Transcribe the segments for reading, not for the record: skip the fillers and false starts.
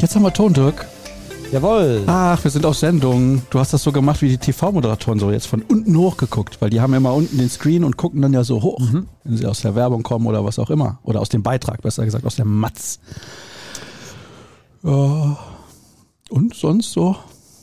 Jetzt haben wir Ton, Dirk. Jawohl. Ach, wir sind auf Sendung. Du hast das so gemacht wie die TV-Moderatoren, so jetzt von unten hoch geguckt, weil die haben immer unten den Screen und gucken dann ja so hoch, wenn sie aus der Werbung kommen oder was auch immer. Oder aus dem Beitrag, besser gesagt, aus der Matz. Ja. Und sonst so?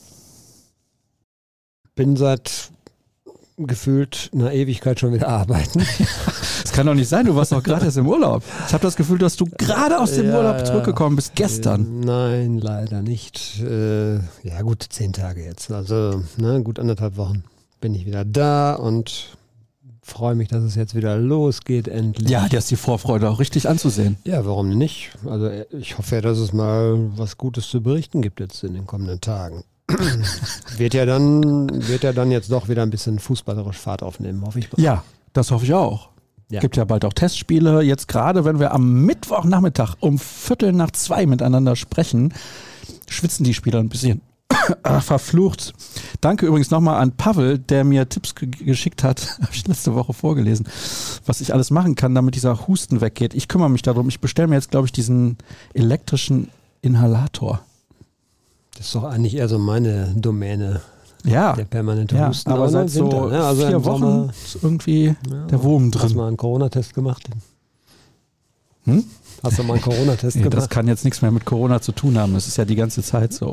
Bin seit gefühlt einer Ewigkeit schon wieder arbeiten. Das kann doch nicht sein, du warst doch gerade erst im Urlaub. Ich habe das Gefühl, dass du gerade aus dem Urlaub zurückgekommen bist, gestern. Nein, leider nicht. Ja gut, 10 Tage jetzt. Also gut 1,5 Wochen bin ich wieder da und freue mich, dass es jetzt wieder losgeht endlich. Ja, dir ist die Vorfreude auch richtig anzusehen. Ja, warum nicht? Also ich hoffe ja, dass es mal was Gutes zu berichten gibt jetzt in den kommenden Tagen. Wird ja dann jetzt doch wieder ein bisschen fußballerisch Fahrt aufnehmen, hoffe ich mal. Ja, das hoffe ich auch. Ja. Gibt ja bald auch Testspiele. Jetzt gerade, wenn wir am Mittwochnachmittag um 1:45 miteinander sprechen, schwitzen die Spieler ein bisschen. Verflucht. Danke übrigens nochmal an Pavel, der mir Tipps geschickt hat, habe ich letzte Woche vorgelesen, was ich alles machen kann, damit dieser Husten weggeht. Ich kümmere mich darum. Ich bestelle mir jetzt, glaube ich, diesen elektrischen Inhalator. Das ist doch eigentlich eher so meine Domäne. Ja, der permanente Husten. Aber seit so Winter, also 4 Wochen ist irgendwie der Wurm drin. Hast du mal einen Corona-Test gemacht? Hast du mal einen Corona-Test gemacht? Das kann jetzt nichts mehr mit Corona zu tun haben. Das ist ja die ganze Zeit so.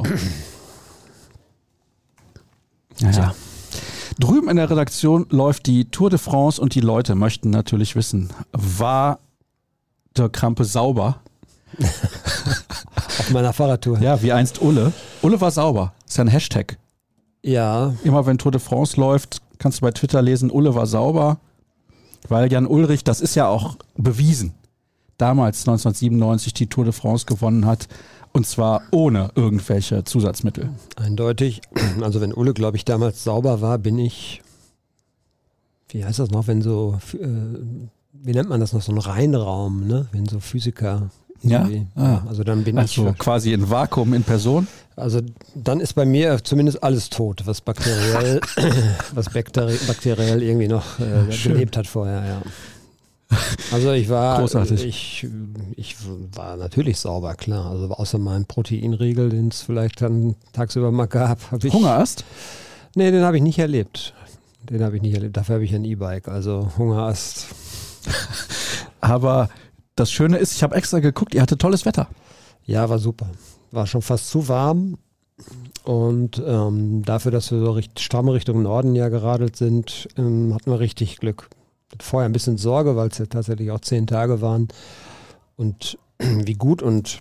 Ja. Drüben in der Redaktion läuft die Tour de France und die Leute möchten natürlich wissen, war der Krampe sauber? Auf meiner Fahrradtour. Ja, wie einst Ulle. Ulle war sauber. Ist ja ein Hashtag. Ja. Immer wenn Tour de France läuft, kannst du bei Twitter lesen, Ulle war sauber. Weil Jan Ullrich, das ist ja auch bewiesen, damals 1997 die Tour de France gewonnen hat. Und zwar ohne irgendwelche Zusatzmittel. Eindeutig. Also wenn Ulle, glaube ich, damals sauber war, bin ich, wie heißt das noch, wenn so, wie nennt man das noch, so ein Reinraum, ne? Wenn so Physiker... Ja, also dann bin ich quasi in Vakuum in Person. Also dann ist bei mir zumindest alles tot, was bakteriell, bakteriell irgendwie noch gelebt hat vorher. Ja. Also ich war, ich war natürlich sauber, klar. Also außer meinem Proteinriegel, den es vielleicht dann tagsüber mal gab, habe ich Hungerast? Nee, den habe ich nicht erlebt. Dafür habe ich ein E-Bike. Also Hungerast. Aber das Schöne ist, ich habe extra geguckt, ihr hattet tolles Wetter. Ja, war super. War schon fast zu warm. Und dafür, dass wir so stramm Richtung Norden ja geradelt sind, hatten wir richtig Glück. Vorher ein bisschen Sorge, weil es ja tatsächlich auch 10 Tage waren. Und wie gut und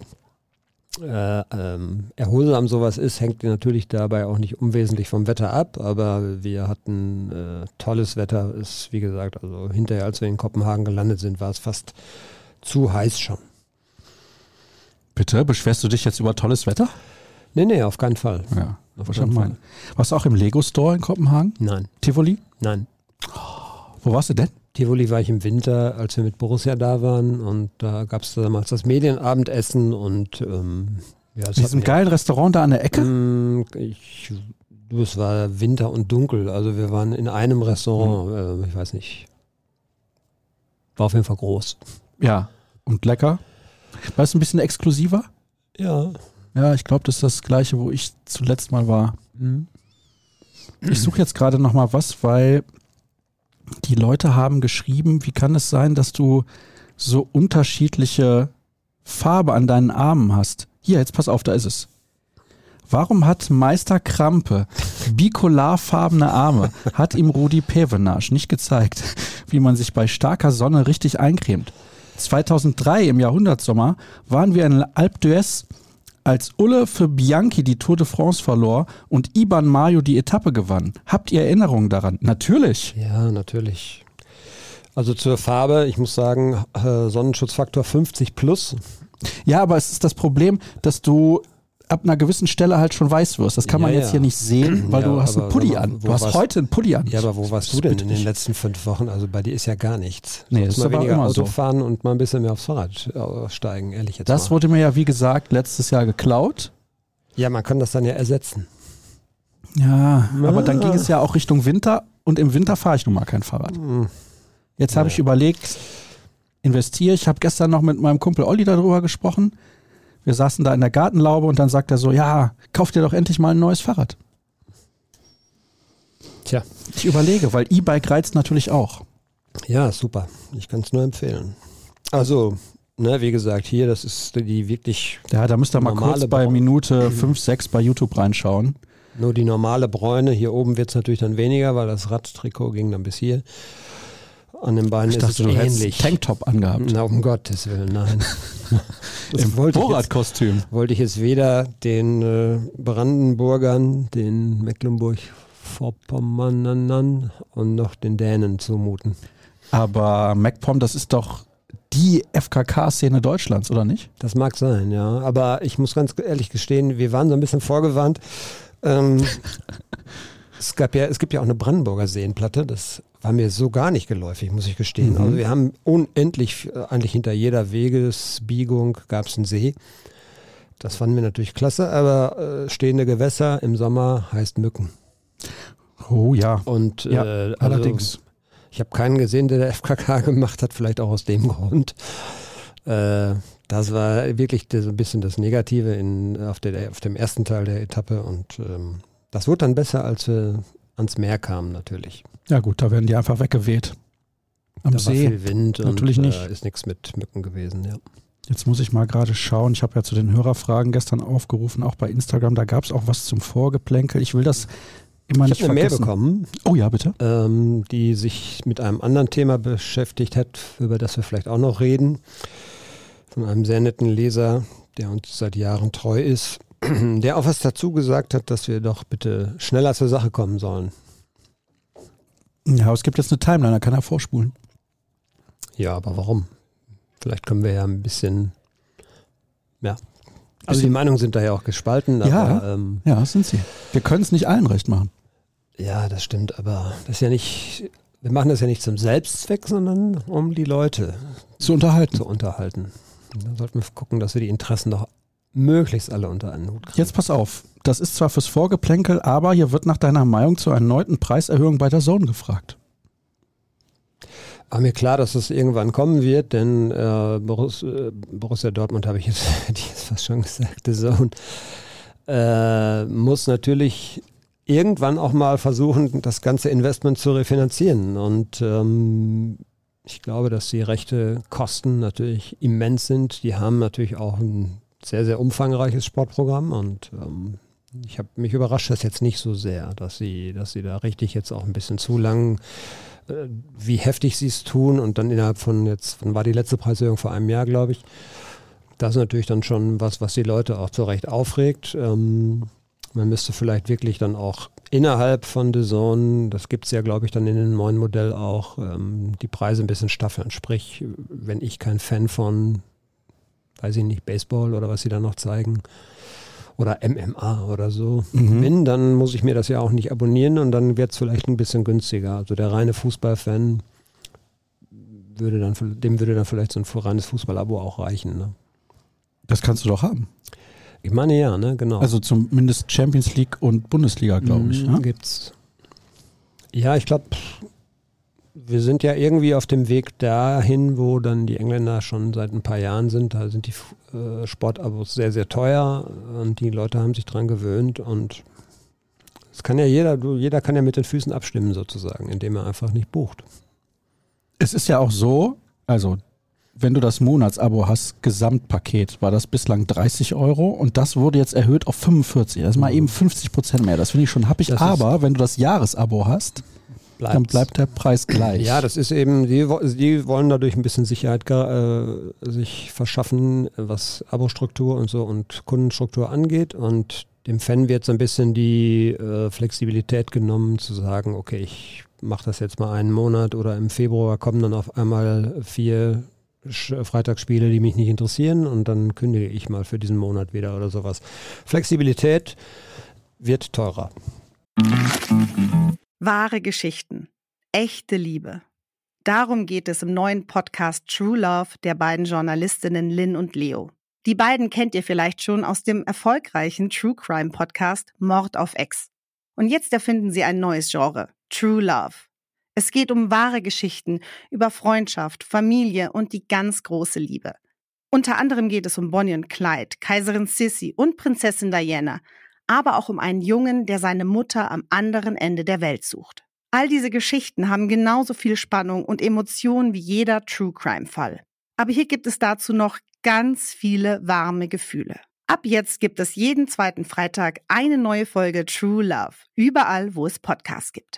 erholsam sowas ist, hängt natürlich dabei auch nicht unwesentlich vom Wetter ab. Aber wir hatten tolles Wetter. Ist, wie gesagt, also hinterher, als wir in Kopenhagen gelandet sind, war es fast zu heiß schon. Bitte? Beschwerst du dich jetzt über tolles Wetter? Nee, auf keinen Fall. Ja, was ich meine. Warst du auch im Lego-Store in Kopenhagen? Nein. Tivoli? Nein. Wo warst du denn? Tivoli war ich im Winter, als wir mit Borussia da waren, und da gab es damals das Medienabendessen und in diesem geilen Restaurant da an der Ecke? Es war Winter und dunkel, also wir waren in einem Restaurant, ich weiß nicht, war auf jeden Fall groß. Ja, und lecker. War es ein bisschen exklusiver? Ja. Ja, ich glaube, das ist das Gleiche, wo ich zuletzt mal war. Ich suche jetzt gerade nochmal was, weil die Leute haben geschrieben, wie kann es sein, dass du so unterschiedliche Farbe an deinen Armen hast? Hier, jetzt pass auf, da ist es. Warum hat Meister Krampe bikolarfarbene Arme? Hat ihm Rudi Pevenage nicht gezeigt, wie man sich bei starker Sonne richtig eincremt. 2003 im Jahrhundertsommer waren wir in Alpe d'Huez, als Ulle für Bianchi die Tour de France verlor und Iban Mayo die Etappe gewann. Habt ihr Erinnerungen daran? Natürlich. Ja, natürlich. Also zur Farbe, ich muss sagen, Sonnenschutzfaktor 50 plus. Ja, aber es ist das Problem, dass du ab einer gewissen Stelle halt schon weiß wirst. Das kann man jetzt hier nicht sehen, weil du hast einen Pulli an. Du hast heute einen Pulli an. Ja, aber wo warst du denn in den letzten 5 Wochen? Also bei dir ist ja gar nichts. Nee, das ist aber weniger immer Auto so. fahren und mal ein bisschen mehr aufs Fahrrad steigen, ehrlich jetzt Das mal. wurde mir ja, wie gesagt, letztes Jahr geklaut. Ja, man kann das dann ja ersetzen. Ja, aber dann ging es ja auch Richtung Winter und im Winter fahre ich nun mal kein Fahrrad. Jetzt habe ich überlegt, investiere. Ich habe gestern noch mit meinem Kumpel Olli darüber gesprochen. Wir saßen da in der Gartenlaube und dann sagt er so, ja, kauf dir doch endlich mal ein neues Fahrrad. Tja. Ich überlege, weil E-Bike reizt natürlich auch. Ja, super. Ich kann es nur empfehlen. Also, wie gesagt, hier, das ist die wirklich ja, da müsst ihr mal kurz bei Minute 5, 6 bei YouTube reinschauen. Nur die normale Bräune. Hier oben wird es natürlich dann weniger, weil das Radtrikot ging dann bis hier. An den Beinen ist es ähnlich. Tanktop angehabt. Na, um Gottes Willen, nein. Im Vorratkostüm. Wollte ich jetzt weder den Brandenburgern, den Mecklenburg-Vorpommern und noch den Dänen zumuten. Aber MacPom, das ist doch die FKK-Szene Deutschlands, oder nicht? Das mag sein, ja. Aber ich muss ganz ehrlich gestehen, wir waren so ein bisschen vorgewarnt. Es gibt ja auch eine Brandenburger Seenplatte, das war mir so gar nicht geläufig, muss ich gestehen. Mhm. Also wir haben unendlich, eigentlich hinter jeder Wegesbiegung gab es einen See. Das fanden wir natürlich klasse, aber stehende Gewässer im Sommer heißt Mücken. Oh ja. Und ja, allerdings. Ich habe keinen gesehen, der FKK gemacht hat, vielleicht auch aus dem Grund. Das war wirklich so ein bisschen das Negative auf dem ersten Teil der Etappe und das wurde dann besser, als wir ans Meer kamen natürlich. Ja gut, da werden die einfach weggeweht. Am See war viel Wind natürlich und nicht. Ist nichts mit Mücken gewesen, ja. Jetzt muss ich mal gerade schauen, ich habe ja zu den Hörerfragen gestern aufgerufen, auch bei Instagram, da gab es auch was zum Vorgeplänkel. Ich will das immer nicht vergessen. Ich habe eine Mail bekommen. Oh ja, bitte. Die sich mit einem anderen Thema beschäftigt hat, über das wir vielleicht auch noch reden. Von einem sehr netten Leser, der uns seit Jahren treu ist, der auch was dazu gesagt hat, dass wir doch bitte schneller zur Sache kommen sollen. Ja, es gibt jetzt eine Timeline, da kann er vorspulen. Ja, aber warum? Vielleicht können wir ja ein bisschen, also die Meinungen sind da ja auch gespalten. Aber, ja, sind sie. Wir können es nicht allen recht machen. Ja, das stimmt, aber das ist ja nicht, wir machen das ja nicht zum Selbstzweck, sondern um die Leute zu unterhalten. Da sollten wir gucken, dass wir die Interessen doch möglichst alle unter einen Hut kriegen. Jetzt pass auf, das ist zwar fürs Vorgeplänkel, aber hier wird nach deiner Meinung zur erneuten Preiserhöhung bei der Zone gefragt. War mir klar, dass es irgendwann kommen wird, denn Borussia Dortmund, habe ich jetzt fast schon gesagt, The Zone, muss natürlich irgendwann auch mal versuchen, das ganze Investment zu refinanzieren. Und ich glaube, dass die Rechtekosten natürlich immens sind. Die haben natürlich auch ein sehr, sehr umfangreiches Sportprogramm und ich habe mich überrascht, das jetzt nicht so sehr, dass sie da richtig jetzt auch ein bisschen zu lang, wie heftig sie es tun und dann innerhalb von wann war die letzte Preiserhöhung? Vor einem Jahr, glaube ich. Das ist natürlich dann schon was die Leute auch zu Recht aufregt. Man müsste vielleicht wirklich dann auch innerhalb von The Zone, das gibt es ja, glaube ich, dann in dem neuen Modell auch, die Preise ein bisschen staffeln. Sprich, wenn ich kein Fan von, weiß ich nicht, Baseball oder was sie da noch zeigen, oder MMA oder so bin, dann muss ich mir das ja auch nicht abonnieren und dann wird es vielleicht ein bisschen günstiger. Also der reine Fußballfan würde dann vielleicht so ein reines Fußballabo auch reichen. Ne? Das kannst du doch haben. Ich meine ja, ne, genau. Also zumindest Champions League und Bundesliga, glaube ich. Ja? Gibt's. Ja, ich glaube, wir sind ja irgendwie auf dem Weg dahin, wo dann die Engländer schon seit ein paar Jahren sind. Da sind die Sportabos sehr, sehr teuer und die Leute haben sich dran gewöhnt und es kann ja jeder kann ja mit den Füßen abstimmen sozusagen, indem er einfach nicht bucht. Es ist ja auch so, also wenn du das Monatsabo hast, Gesamtpaket, war das bislang 30 € und das wurde jetzt erhöht auf 45. Das ist mal eben 50% mehr. Das finde ich schon happig. Aber wenn du das Jahresabo hast, dann bleibt der Preis gleich. Ja, das ist eben, die wollen dadurch ein bisschen Sicherheit sich verschaffen, was Abo-Struktur und so und Kundenstruktur angeht. Und dem Fan wird so ein bisschen die Flexibilität genommen, zu sagen, okay, ich mache das jetzt mal einen Monat oder im Februar kommen dann auf einmal 4 Freitagsspiele, die mich nicht interessieren und dann kündige ich mal für diesen Monat wieder oder sowas. Flexibilität wird teurer. Wahre Geschichten. Echte Liebe. Darum geht es im neuen Podcast True Love der beiden Journalistinnen Lynn und Leo. Die beiden kennt ihr vielleicht schon aus dem erfolgreichen True Crime Podcast Mord auf Ex. Und jetzt erfinden sie ein neues Genre, True Love. Es geht um wahre Geschichten über Freundschaft, Familie und die ganz große Liebe. Unter anderem geht es um Bonnie und Clyde, Kaiserin Sissi und Prinzessin Diana, aber auch um einen Jungen, der seine Mutter am anderen Ende der Welt sucht. All diese Geschichten haben genauso viel Spannung und Emotionen wie jeder True-Crime-Fall. Aber hier gibt es dazu noch ganz viele warme Gefühle. Ab jetzt gibt es jeden zweiten Freitag eine neue Folge True Love, überall, wo es Podcasts gibt.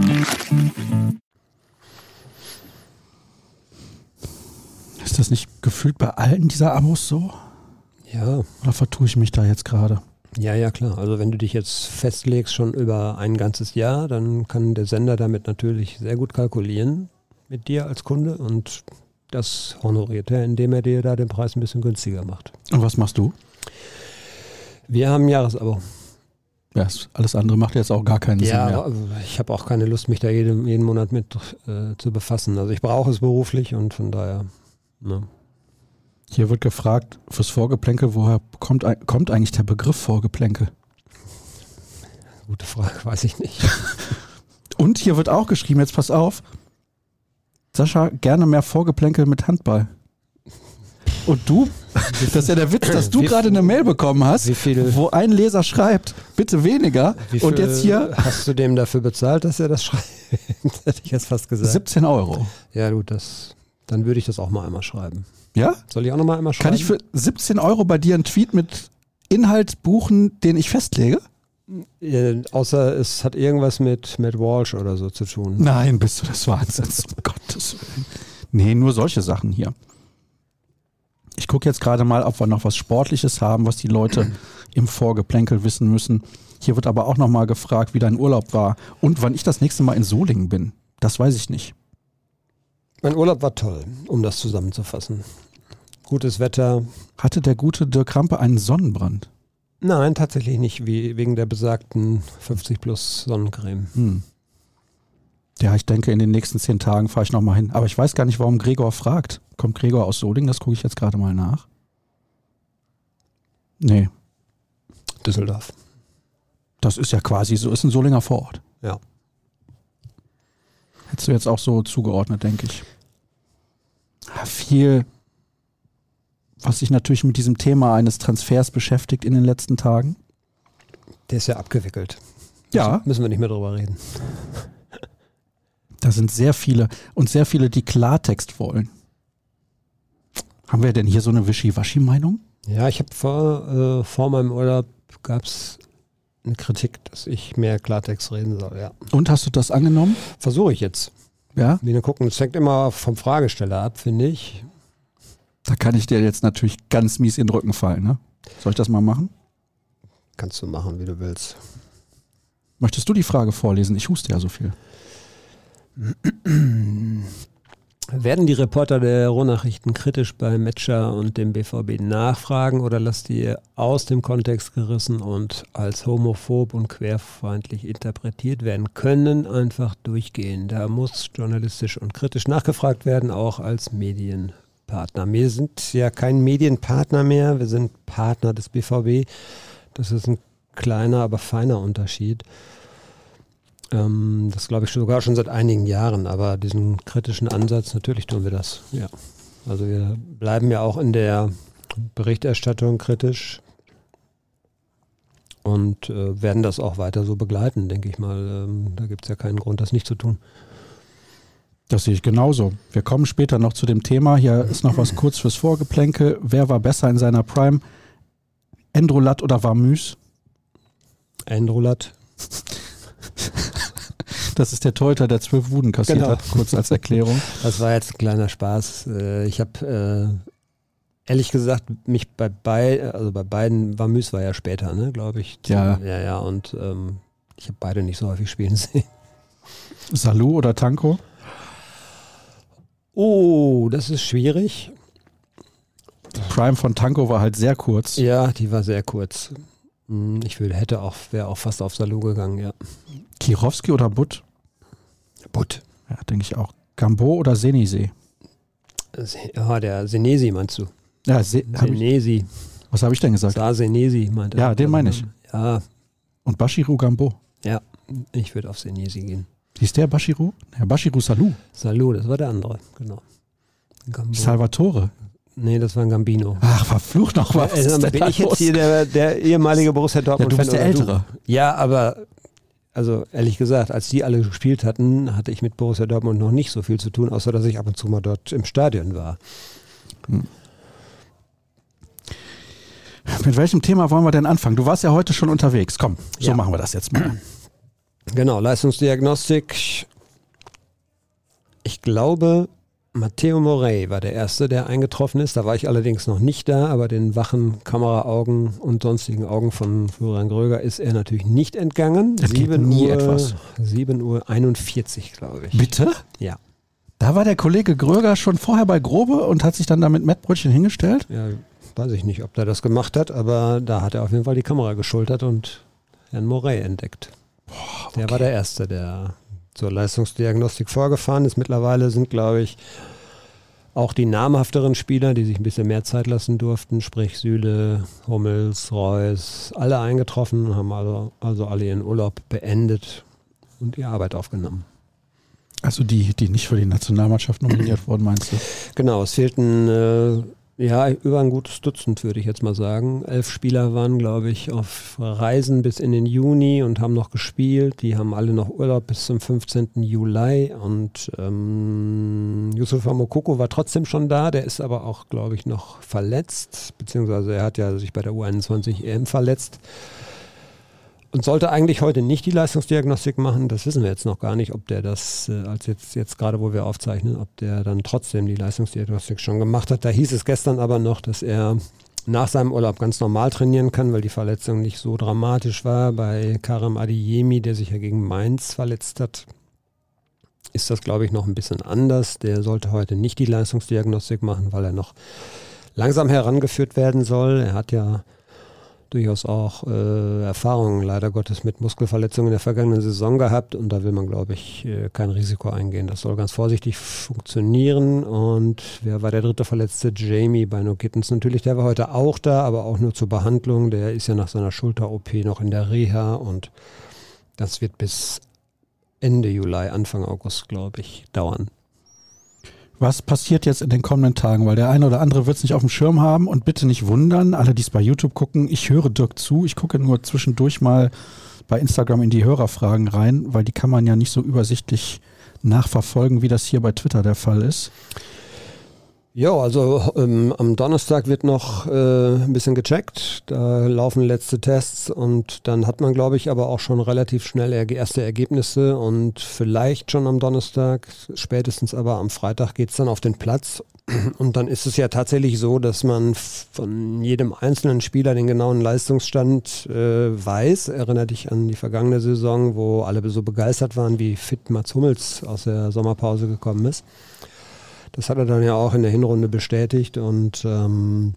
Ist das nicht gefühlt bei allen dieser Abos so? Ja. Oder vertue ich mich da jetzt gerade? Ja, klar. Also wenn du dich jetzt festlegst schon über ein ganzes Jahr, dann kann der Sender damit natürlich sehr gut kalkulieren mit dir als Kunde und das honoriert er, indem er dir da den Preis ein bisschen günstiger macht. Und was machst du? Wir haben ein Jahresabo. Ja, alles andere macht jetzt auch gar keinen Sinn mehr. Ja, ich habe auch keine Lust, mich da jeden Monat mit zu befassen. Also ich brauche es beruflich und von daher, ne. Hier wird gefragt, fürs Vorgeplänkel, woher kommt eigentlich der Begriff Vorgeplänkel? Gute Frage, weiß ich nicht. Und hier wird auch geschrieben, jetzt pass auf, Sascha, gerne mehr Vorgeplänkel mit Handball. Und du, das ist ja der Witz, dass du gerade eine Mail bekommen hast, wo ein Leser schreibt, bitte weniger. Und jetzt hier... Hast du dem dafür bezahlt, dass er das schreibt? Hätte ich jetzt fast gesagt. 17 €. Ja gut, dann würde ich das auch mal einmal schreiben. Ja? Soll ich auch noch mal einmal schreiben? Kann ich für 17 € bei dir einen Tweet mit Inhalt buchen, den ich festlege? Ja, außer es hat irgendwas mit Matt Walsh oder so zu tun. Nein, bist du des Wahnsinns, um Gottes Willen. Nee, nur solche Sachen hier. Ich gucke jetzt gerade mal, ob wir noch was Sportliches haben, was die Leute im Vorgeplänkel wissen müssen. Hier wird aber auch noch mal gefragt, wie dein Urlaub war und wann ich das nächste Mal in Solingen bin. Das weiß ich nicht. Mein Urlaub war toll, um das zusammenzufassen. Gutes Wetter. Hatte der gute Dirk Krampe einen Sonnenbrand? Nein, tatsächlich nicht, wegen der besagten 50 plus Sonnencreme. Ja, ich denke, in den nächsten 10 Tagen fahre ich nochmal hin. Aber ich weiß gar nicht, warum Gregor fragt. Kommt Gregor aus Solingen? Das gucke ich jetzt gerade mal nach. Nee. Düsseldorf. Das ist ja quasi so, ist ein Solinger Vorort. Ja. Hättest du jetzt auch so zugeordnet, denke ich. Viel, was sich natürlich mit diesem Thema eines Transfers beschäftigt in den letzten Tagen. Der ist ja abgewickelt. Ja. Müssen wir nicht mehr drüber reden. Da sind sehr viele und sehr viele, die Klartext wollen. Haben wir denn hier so eine Wischiwaschi-Meinung? Ja, ich habe vor meinem Urlaub gab es eine Kritik, dass ich mehr Klartext reden soll, ja. Und hast du das angenommen? Versuche ich jetzt. Ja? Wir gucken, das hängt immer vom Fragesteller ab, finde ich. Da kann ich dir jetzt natürlich ganz mies in den Rücken fallen, ne? Soll ich das mal machen? Kannst du machen, wie du willst. Möchtest du die Frage vorlesen? Ich huste ja so viel. Werden die Reporter der Ruhrnachrichten kritisch bei Metscher und dem BVB nachfragen oder lasst ihr aus dem Kontext gerissen und als homophob und querfeindlich interpretiert werden können, einfach durchgehen? Da muss journalistisch und kritisch nachgefragt werden, auch als Medienpartner. Wir sind ja kein Medienpartner mehr, wir sind Partner des BVB. Das ist ein kleiner, aber feiner Unterschied. Das glaube ich sogar schon seit einigen Jahren, aber diesen kritischen Ansatz, natürlich tun wir das, ja. Also wir bleiben ja auch in der Berichterstattung kritisch und werden das auch weiter so begleiten, denke ich mal. Da gibt es ja keinen Grund, das nicht zu tun. Das sehe ich genauso. Wir kommen später noch zu dem Thema. Hier ist noch was kurz fürs Vorgeplänkel. Wer war besser in seiner Prime? Endrolat oder Warmüs? Endrolat. Das ist der Torhüter, der 12 Wuden kassiert hat, kurz als Erklärung. Das war jetzt ein kleiner Spaß. Ich habe ehrlich gesagt mich bei beiden, Warmüs war ja später, ne, glaube ich. Ja, und ich habe beide nicht so häufig spielen sehen. Salou oder Tanko? Oh, das ist schwierig. Die Prime von Tanko war halt sehr kurz. Ja, die war sehr kurz. Wäre auch fast auf Salou gegangen, ja. Kirovski oder Butt? Butt. Ja, denke ich auch. Gambo oder Senisi? Ja, der Senesi meinst du? Ja, Senesi. Was habe ich denn gesagt? Senesi meinte er. Ja, den meine ich. Ja. Und Bashiru Gambo? Ja, ich würde auf Senesi gehen. Hieß der Bashiru? Ja, Bashiru Salou. Salou, das war der andere, genau. Gambo. Salvatore? Nee, das war ein Gambino. Ach, verflucht noch was. Bin ich jetzt hier der ehemalige Borussia Dortmund-Fan? Ja, du bist der Ältere. Ja, aber also ehrlich gesagt, als die alle gespielt hatten, hatte ich mit Borussia Dortmund noch nicht so viel zu tun, außer dass ich ab und zu mal dort im Stadion war. Mit welchem Thema wollen wir denn anfangen? Du warst ja heute schon unterwegs. Komm, so machen wir das jetzt mal. Genau, Leistungsdiagnostik. Ich glaube, Matteo Morey war der Erste, der eingetroffen ist. Da war ich allerdings noch nicht da, aber den wachen Kameraaugen und sonstigen Augen von Florian Gröger ist er natürlich nicht entgangen. 7:41 Uhr, glaube ich. Bitte? Ja. Da war der Kollege Gröger schon vorher bei Grobe und hat sich dann da mit Mettbrötchen hingestellt? Ja, weiß ich nicht, ob der das gemacht hat, aber da hat er auf jeden Fall die Kamera geschultert und Herrn Morey entdeckt. Boah, okay. Der war der Erste, der zur Leistungsdiagnostik vorgefahren ist. Mittlerweile sind, glaube ich, auch die namhafteren Spieler, die sich ein bisschen mehr Zeit lassen durften, sprich Süle, Hummels, Reus, alle eingetroffen, haben also alle ihren Urlaub beendet und die Arbeit aufgenommen. Also die nicht für die Nationalmannschaft nominiert wurden, meinst du? Genau, es fehlten über ein gutes Dutzend, würde ich jetzt mal sagen. 11 Spieler waren, glaube ich, auf Reisen bis in den Juni und haben noch gespielt. Die haben alle noch Urlaub bis zum 15. Juli. Und Youssoufa Moukoko war trotzdem schon da. Der ist aber auch, glaube ich, noch verletzt. Beziehungsweise er hat ja sich bei der U21 EM verletzt. Und sollte eigentlich heute nicht die Leistungsdiagnostik machen, das wissen wir jetzt noch gar nicht, ob der das, als jetzt gerade wo wir aufzeichnen, ob der dann trotzdem die Leistungsdiagnostik schon gemacht hat. Da hieß es gestern aber noch, dass er nach seinem Urlaub ganz normal trainieren kann, weil die Verletzung nicht so dramatisch war. Bei Karim Adeyemi, der sich ja gegen Mainz verletzt hat, ist das, glaube ich, noch ein bisschen anders. Der sollte heute nicht die Leistungsdiagnostik machen, weil er noch langsam herangeführt werden soll. Er hat ja durchaus auch Erfahrungen leider Gottes mit Muskelverletzungen in der vergangenen Saison gehabt und da will man, glaube ich, kein Risiko eingehen. Das soll ganz vorsichtig funktionieren und wer war der dritte Verletzte? Jamie Bino Gittens natürlich, der war heute auch da, aber auch nur zur Behandlung. Der ist ja nach seiner Schulter-OP noch in der Reha und das wird bis Ende Juli, Anfang August, glaube ich, dauern. Was passiert jetzt in den kommenden Tagen? Weil der eine oder andere wird es nicht auf dem Schirm haben und bitte nicht wundern, alle, die es bei YouTube gucken, ich höre Dirk zu, ich gucke nur zwischendurch mal bei Instagram in die Hörerfragen rein, weil die kann man ja nicht so übersichtlich nachverfolgen, wie das hier bei Twitter der Fall ist. Ja, also am Donnerstag wird noch ein bisschen gecheckt, da laufen letzte Tests und dann hat man, glaube ich, aber auch schon relativ schnell erste Ergebnisse und vielleicht schon am Donnerstag, spätestens aber am Freitag geht es dann auf den Platz und dann ist es ja tatsächlich so, dass man von jedem einzelnen Spieler den genauen Leistungsstand weiß. Erinnere dich an die vergangene Saison, wo alle so begeistert waren, wie fit Mats Hummels aus der Sommerpause gekommen ist. Das hat er dann ja auch in der Hinrunde bestätigt und dann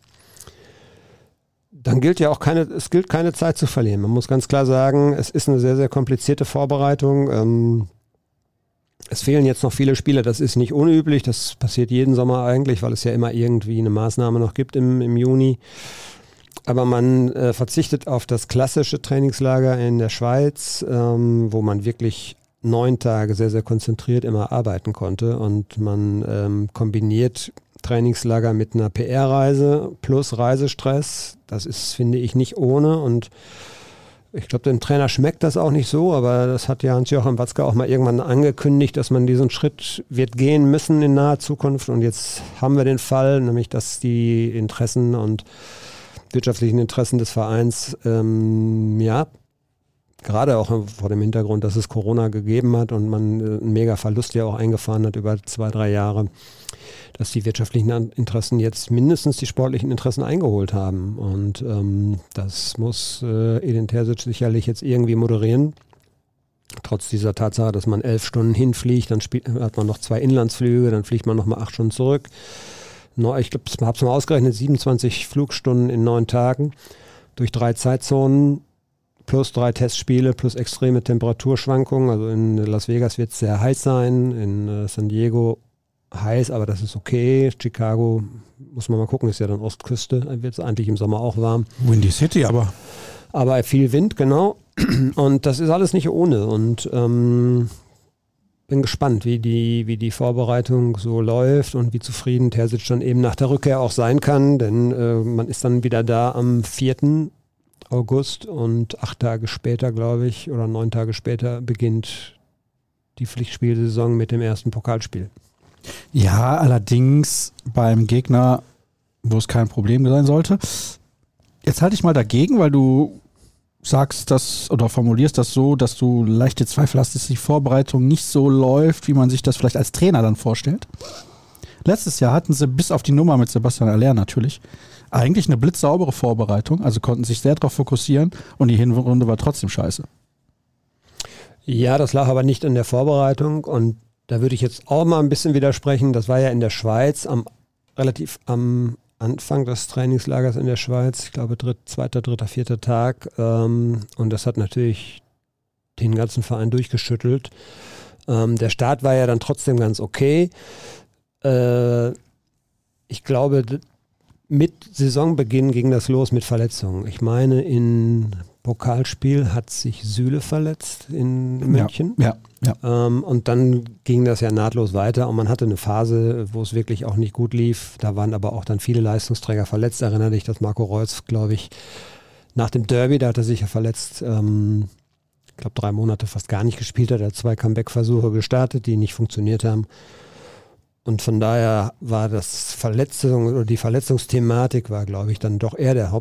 gilt ja auch keine Zeit zu verlieren. Man muss ganz klar sagen, es ist eine sehr, sehr komplizierte Vorbereitung. Es fehlen jetzt noch viele Spieler, das ist nicht unüblich, das passiert jeden Sommer eigentlich, weil es ja immer irgendwie eine Maßnahme noch gibt im Juni. Aber man verzichtet auf das klassische Trainingslager in der Schweiz, wo man wirklich 9 Tage sehr, sehr konzentriert immer arbeiten konnte und man kombiniert Trainingslager mit einer PR-Reise plus Reisestress. Das ist, finde ich, nicht ohne und ich glaube, dem Trainer schmeckt das auch nicht so, aber das hat ja Hans-Joachim Watzke auch mal irgendwann angekündigt, dass man diesen Schritt wird gehen müssen in naher Zukunft und jetzt haben wir den Fall, nämlich dass die Interessen und wirtschaftlichen Interessen des Vereins gerade auch vor dem Hintergrund, dass es Corona gegeben hat und man einen mega Verlust ja auch eingefahren hat über 2-3 Jahre, dass die wirtschaftlichen Interessen jetzt mindestens die sportlichen Interessen eingeholt haben. Und das muss Edin Terzic sicherlich jetzt irgendwie moderieren. Trotz dieser Tatsache, dass man 11 Stunden hinfliegt, dann hat man noch 2 Inlandsflüge, dann fliegt man nochmal 8 Stunden zurück. Ich glaube, ich habe es mal ausgerechnet, 27 Flugstunden in 9 Tagen durch 3 Zeitzonen. Plus 3 Testspiele, plus extreme Temperaturschwankungen. Also in Las Vegas wird es sehr heiß sein, in San Diego heiß, aber das ist okay. Chicago, muss man mal gucken, ist ja dann Ostküste, wird es eigentlich im Sommer auch warm. Windy City aber. Aber viel Wind, genau. Und das ist alles nicht ohne. Und bin gespannt, wie die Vorbereitung so läuft und wie zufrieden Terzic dann eben nach der Rückkehr auch sein kann, denn man ist dann wieder da am 4. August und 8 Tage später, glaube ich, oder 9 Tage später beginnt die Pflichtspielsaison mit dem ersten Pokalspiel. Ja, allerdings beim Gegner, wo es kein Problem sein sollte. Jetzt halte ich mal dagegen, weil du sagst das oder formulierst das so, dass du leichte Zweifel hast, dass die Vorbereitung nicht so läuft, wie man sich das vielleicht als Trainer dann vorstellt. Letztes Jahr hatten sie bis auf die Nummer mit Sebastian Aller natürlich eigentlich eine blitzsaubere Vorbereitung, also konnten sich sehr darauf fokussieren und die Hinrunde war trotzdem scheiße. Ja, das lag aber nicht an der Vorbereitung und da würde ich jetzt auch mal ein bisschen widersprechen. Das war ja in der Schweiz relativ am Anfang des Trainingslagers in der Schweiz, ich glaube 2., 3., 4. Tag und das hat natürlich den ganzen Verein durchgeschüttelt. Der Start war ja dann trotzdem ganz okay. Ich glaube, mit Saisonbeginn ging das los mit Verletzungen. Ich meine, in Pokalspiel hat sich Süle verletzt in München. Ja. Und dann ging das ja nahtlos weiter und man hatte eine Phase, wo es wirklich auch nicht gut lief. Da waren aber auch dann viele Leistungsträger verletzt. Erinnere dich, dass Marco Reus, glaube ich, nach dem Derby, da hat er sich ja verletzt, ich glaube 3 Monate fast gar nicht gespielt hat. Er hat 2 Comeback-Versuche gestartet, die nicht funktioniert haben. Und von daher war die Verletzungsthematik war, glaube ich, dann doch eher der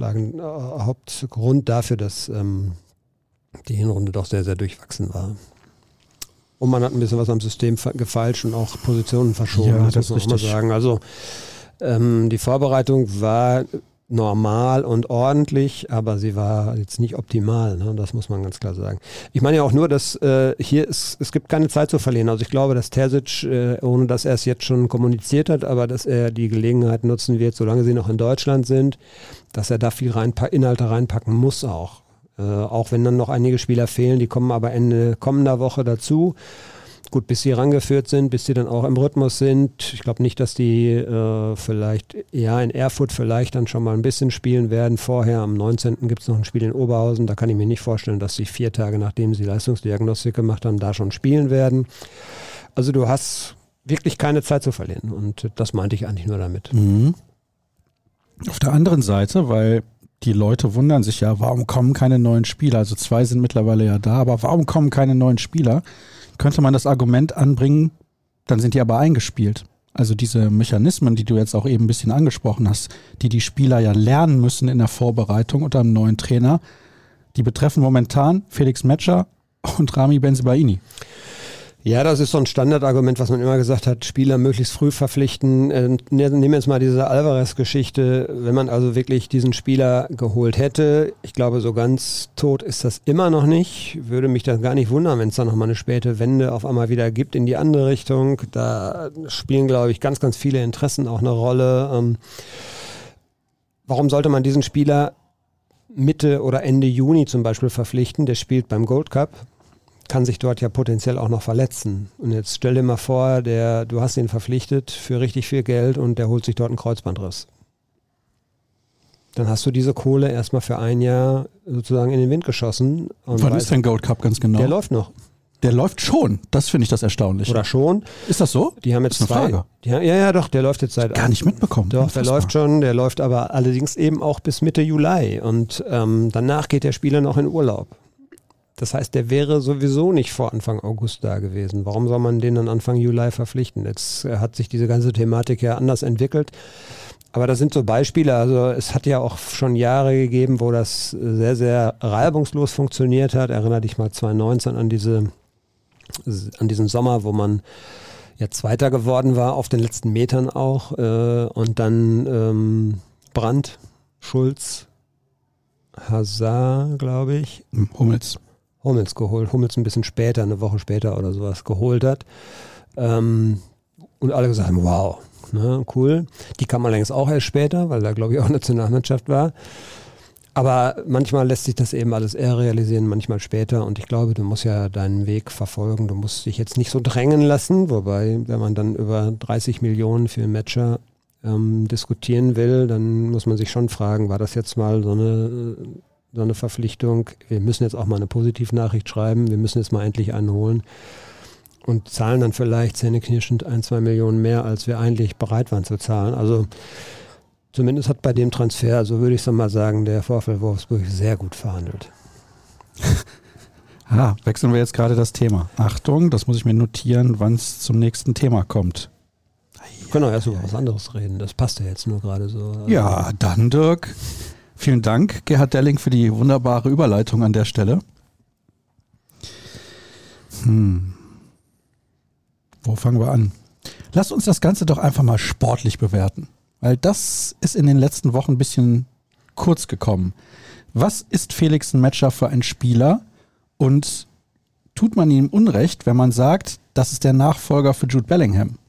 Hauptgrund dafür, dass die Hinrunde doch sehr, sehr durchwachsen war. Und man hat ein bisschen was am System gefeilscht und auch Positionen verschoben, ja, das muss man auch mal sagen. Also die Vorbereitung war normal und ordentlich, aber sie war jetzt nicht optimal, ne? Das muss man ganz klar sagen. Ich meine ja auch nur, dass es gibt keine Zeit zu verlieren. Also ich glaube, dass Terzic, ohne dass er es jetzt schon kommuniziert hat, aber dass er die Gelegenheit nutzen wird, solange sie noch in Deutschland sind, dass er da viel Inhalte reinpacken muss auch. Auch wenn dann noch einige Spieler fehlen, die kommen aber Ende kommender Woche dazu. Gut, bis sie rangeführt sind, bis sie dann auch im Rhythmus sind. Ich glaube nicht, dass die vielleicht, ja in Erfurt vielleicht dann schon mal ein bisschen spielen werden. Vorher am 19. gibt es noch ein Spiel in Oberhausen. Da kann ich mir nicht vorstellen, dass sie 4 Tage, nachdem sie Leistungsdiagnostik gemacht haben, da schon spielen werden. Also du hast wirklich keine Zeit zu verlieren und das meinte ich eigentlich nur damit. Mhm. Auf der anderen Seite, weil die Leute wundern sich ja, warum kommen keine neuen Spieler? Also 2 sind mittlerweile ja da, aber warum kommen keine neuen Spieler? Könnte man das Argument anbringen, dann sind die aber eingespielt. Also diese Mechanismen, die du jetzt auch eben ein bisschen angesprochen hast, die Spieler ja lernen müssen in der Vorbereitung unter einem neuen Trainer, die betreffen momentan Felix Metscher und Rami Bensebaini. Ja, das ist so ein Standardargument, was man immer gesagt hat, Spieler möglichst früh verpflichten. Nehmen wir jetzt mal diese Alvarez-Geschichte, wenn man also wirklich diesen Spieler geholt hätte, ich glaube, so ganz tot ist das immer noch nicht, würde mich das gar nicht wundern, wenn es da nochmal eine späte Wende auf einmal wieder gibt in die andere Richtung. Da spielen, glaube ich, ganz, ganz viele Interessen auch eine Rolle. Warum sollte man diesen Spieler Mitte oder Ende Juni zum Beispiel verpflichten? Der spielt beim Gold Cup. Kann sich dort ja potenziell auch noch verletzen. Und jetzt stell dir mal vor, du hast ihn verpflichtet für richtig viel Geld und der holt sich dort einen Kreuzbandriss. Dann hast du diese Kohle erstmal für ein Jahr sozusagen in den Wind geschossen. Wann ist denn Gold Cup ganz genau? Der läuft noch. Der läuft schon. Das finde ich das erstaunlich. Oder schon. Ist das so? Die haben jetzt das ist eine 2. Frage. Ja, doch, der läuft jetzt seit... Gar nicht mitbekommen. Doch, der läuft schon. Der läuft aber allerdings eben auch bis Mitte Juli. Und danach geht der Spieler noch in Urlaub. Das heißt, der wäre sowieso nicht vor Anfang August da gewesen. Warum soll man den dann Anfang Juli verpflichten? Jetzt hat sich diese ganze Thematik ja anders entwickelt. Aber das sind so Beispiele. Also es hat ja auch schon Jahre gegeben, wo das sehr, sehr reibungslos funktioniert hat. Erinnere dich mal 2019 an diesen Sommer, wo man ja Zweiter geworden war, auf den letzten Metern auch. Und dann Brandt, Schulz, Hazard, glaube ich. Hummels geholt. Hummels ein bisschen später, eine Woche später oder sowas geholt hat. Und alle gesagt haben, wow, ne, cool. Die kam allerdings auch erst später, weil da glaube ich auch Nationalmannschaft war. Aber manchmal lässt sich das eben alles eher realisieren, manchmal später. Und ich glaube, du musst ja deinen Weg verfolgen. Du musst dich jetzt nicht so drängen lassen. Wobei, wenn man dann über 30 Millionen für einen Matcher diskutieren will, dann muss man sich schon fragen, war das jetzt mal so eine Verpflichtung? Wir müssen jetzt auch mal eine Positivnachricht schreiben. Wir müssen jetzt mal endlich einen holen. und zahlen dann vielleicht zähneknirschend 1-2 Millionen mehr, als wir eigentlich bereit waren zu zahlen. Also zumindest hat bei dem Transfer, so würde ich es mal sagen, der VfL Wolfsburg sehr gut verhandelt. Wechseln wir jetzt gerade das Thema. Achtung, das muss ich mir notieren, wann es zum nächsten Thema kommt. Wir können auch erst über was anderes reden, das passt ja jetzt nur gerade so. Also ja, dann Dirk. Vielen Dank, Gerhard Delling, für die wunderbare Überleitung an der Stelle. Wo fangen wir an? Lasst uns das Ganze doch einfach mal sportlich bewerten, weil das ist in den letzten Wochen ein bisschen kurz gekommen. Was ist Felix Metscher für ein Spieler und tut man ihm Unrecht, wenn man sagt, das ist der Nachfolger für Jude Bellingham?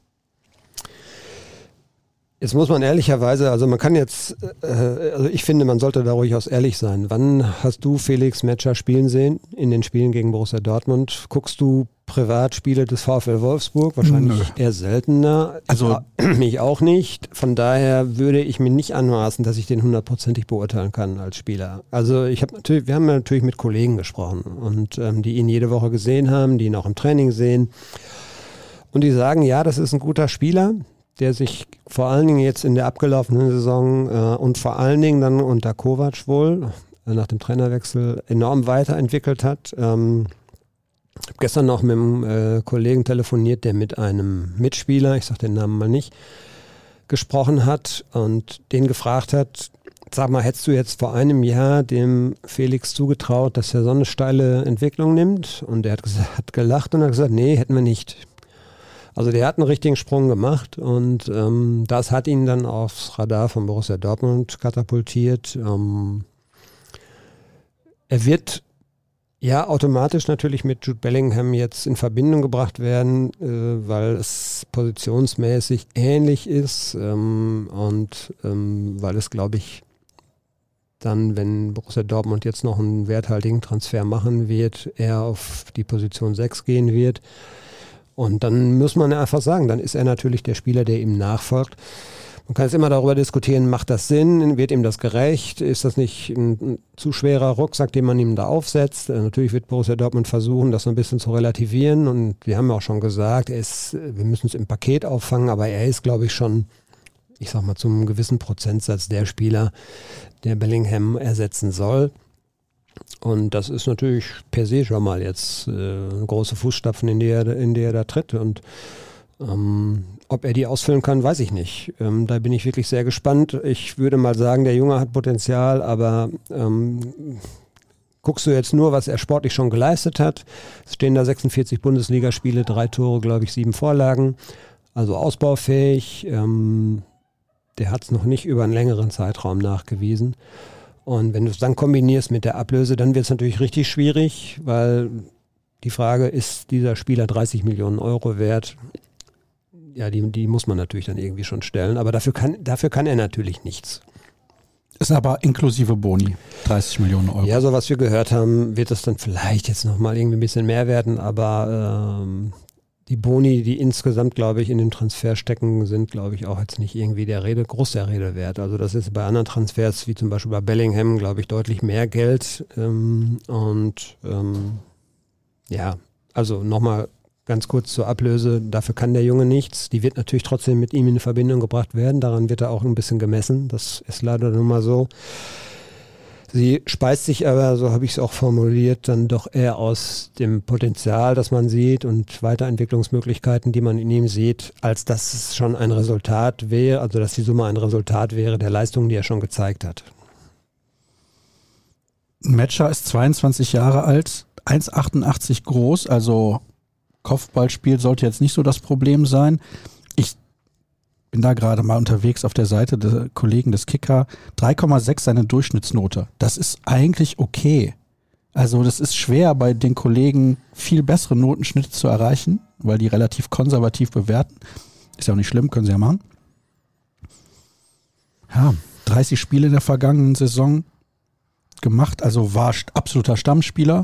Jetzt muss man ehrlicherweise, also man kann jetzt, also ich finde, man sollte da durchaus ehrlich sein. Wann hast du Felix Metscher spielen sehen in den Spielen gegen Borussia Dortmund? Guckst du privat Spiele des VfL Wolfsburg? Wahrscheinlich eher seltener. Also ich auch nicht. Von daher würde ich mir nicht anmaßen, dass ich den 100%ig beurteilen kann als Spieler. Also wir haben natürlich mit Kollegen gesprochen und die ihn jede Woche gesehen haben, die ihn auch im Training sehen und die sagen, ja, das ist ein guter Spieler, der sich vor allen Dingen jetzt in der abgelaufenen Saison und vor allen Dingen dann unter Kovac wohl, nach dem Trainerwechsel, enorm weiterentwickelt hat. Ich habe gestern noch mit einem Kollegen telefoniert, der mit einem Mitspieler, ich sage den Namen mal nicht, gesprochen hat und den gefragt hat, sag mal, hättest du jetzt vor einem Jahr dem Felix zugetraut, dass er so eine steile Entwicklung nimmt? Und er hat gelacht und hat gesagt, nee, hätten wir nicht. Also der hat einen richtigen Sprung gemacht und das hat ihn dann aufs Radar von Borussia Dortmund katapultiert. Er wird ja automatisch natürlich mit Jude Bellingham jetzt in Verbindung gebracht werden, weil es positionsmäßig ähnlich ist und weil es, glaube ich, dann, wenn Borussia Dortmund jetzt noch einen werthaltigen Transfer machen wird, er auf die Position 6 gehen wird. Und dann muss man einfach sagen, dann ist er natürlich der Spieler, der ihm nachfolgt. Man kann jetzt immer darüber diskutieren, macht das Sinn, wird ihm das gerecht, ist das nicht ein zu schwerer Rucksack, den man ihm da aufsetzt. Natürlich wird Borussia Dortmund versuchen, das so ein bisschen zu relativieren und wir haben ja auch schon gesagt, wir müssen es im Paket auffangen, aber er ist, glaube ich, schon, ich sag mal, zu einem gewissen Prozentsatz der Spieler, der Bellingham ersetzen soll. Und das ist natürlich per se schon mal jetzt große Fußstapfen, in die er da tritt. Und ob er die ausfüllen kann, weiß ich nicht. Da bin ich wirklich sehr gespannt. Ich würde mal sagen, der Junge hat Potenzial, aber guckst du jetzt nur, was er sportlich schon geleistet hat. Es stehen da 46 Bundesligaspiele, 3 Tore, glaube ich, 7 Vorlagen. Also ausbaufähig. Der hat es noch nicht über einen längeren Zeitraum nachgewiesen. Und wenn du es dann kombinierst mit der Ablöse, dann wird es natürlich richtig schwierig, weil die Frage, ist dieser Spieler 30 Millionen Euro wert? Ja, die muss man natürlich dann irgendwie schon stellen, aber dafür kann er natürlich nichts. Ist aber inklusive Boni, 30 Millionen Euro. Ja, so was wir gehört haben, wird das dann vielleicht jetzt nochmal irgendwie ein bisschen mehr werden, aber die Boni, die insgesamt, glaube ich, in dem Transfer stecken, sind, glaube ich, auch jetzt nicht irgendwie groß der Rede wert. Also das ist bei anderen Transfers, wie zum Beispiel bei Bellingham, glaube ich, deutlich mehr Geld. Ja, also nochmal ganz kurz zur Ablöse. Dafür kann der Junge nichts. Die wird natürlich trotzdem mit ihm in Verbindung gebracht werden. Daran wird er auch ein bisschen gemessen. Das ist leider nun mal so. Sie speist sich aber, so habe ich es auch formuliert, dann doch eher aus dem Potenzial, das man sieht und Weiterentwicklungsmöglichkeiten, die man in ihm sieht, als dass es schon ein Resultat wäre, also dass die Summe ein Resultat wäre der Leistungen, die er schon gezeigt hat. Metscher ist 22 Jahre alt, 1,88 groß, also Kopfballspiel sollte jetzt nicht so das Problem sein. Ich bin da gerade mal unterwegs auf der Seite der Kollegen des Kicker. 3,6 seine Durchschnittsnote. Das ist eigentlich okay. Also das ist schwer, bei den Kollegen viel bessere Notenschnitte zu erreichen, weil die relativ konservativ bewerten. Ist ja auch nicht schlimm, können sie ja machen. Ja, 30 Spiele in der vergangenen Saison gemacht, also war absoluter Stammspieler.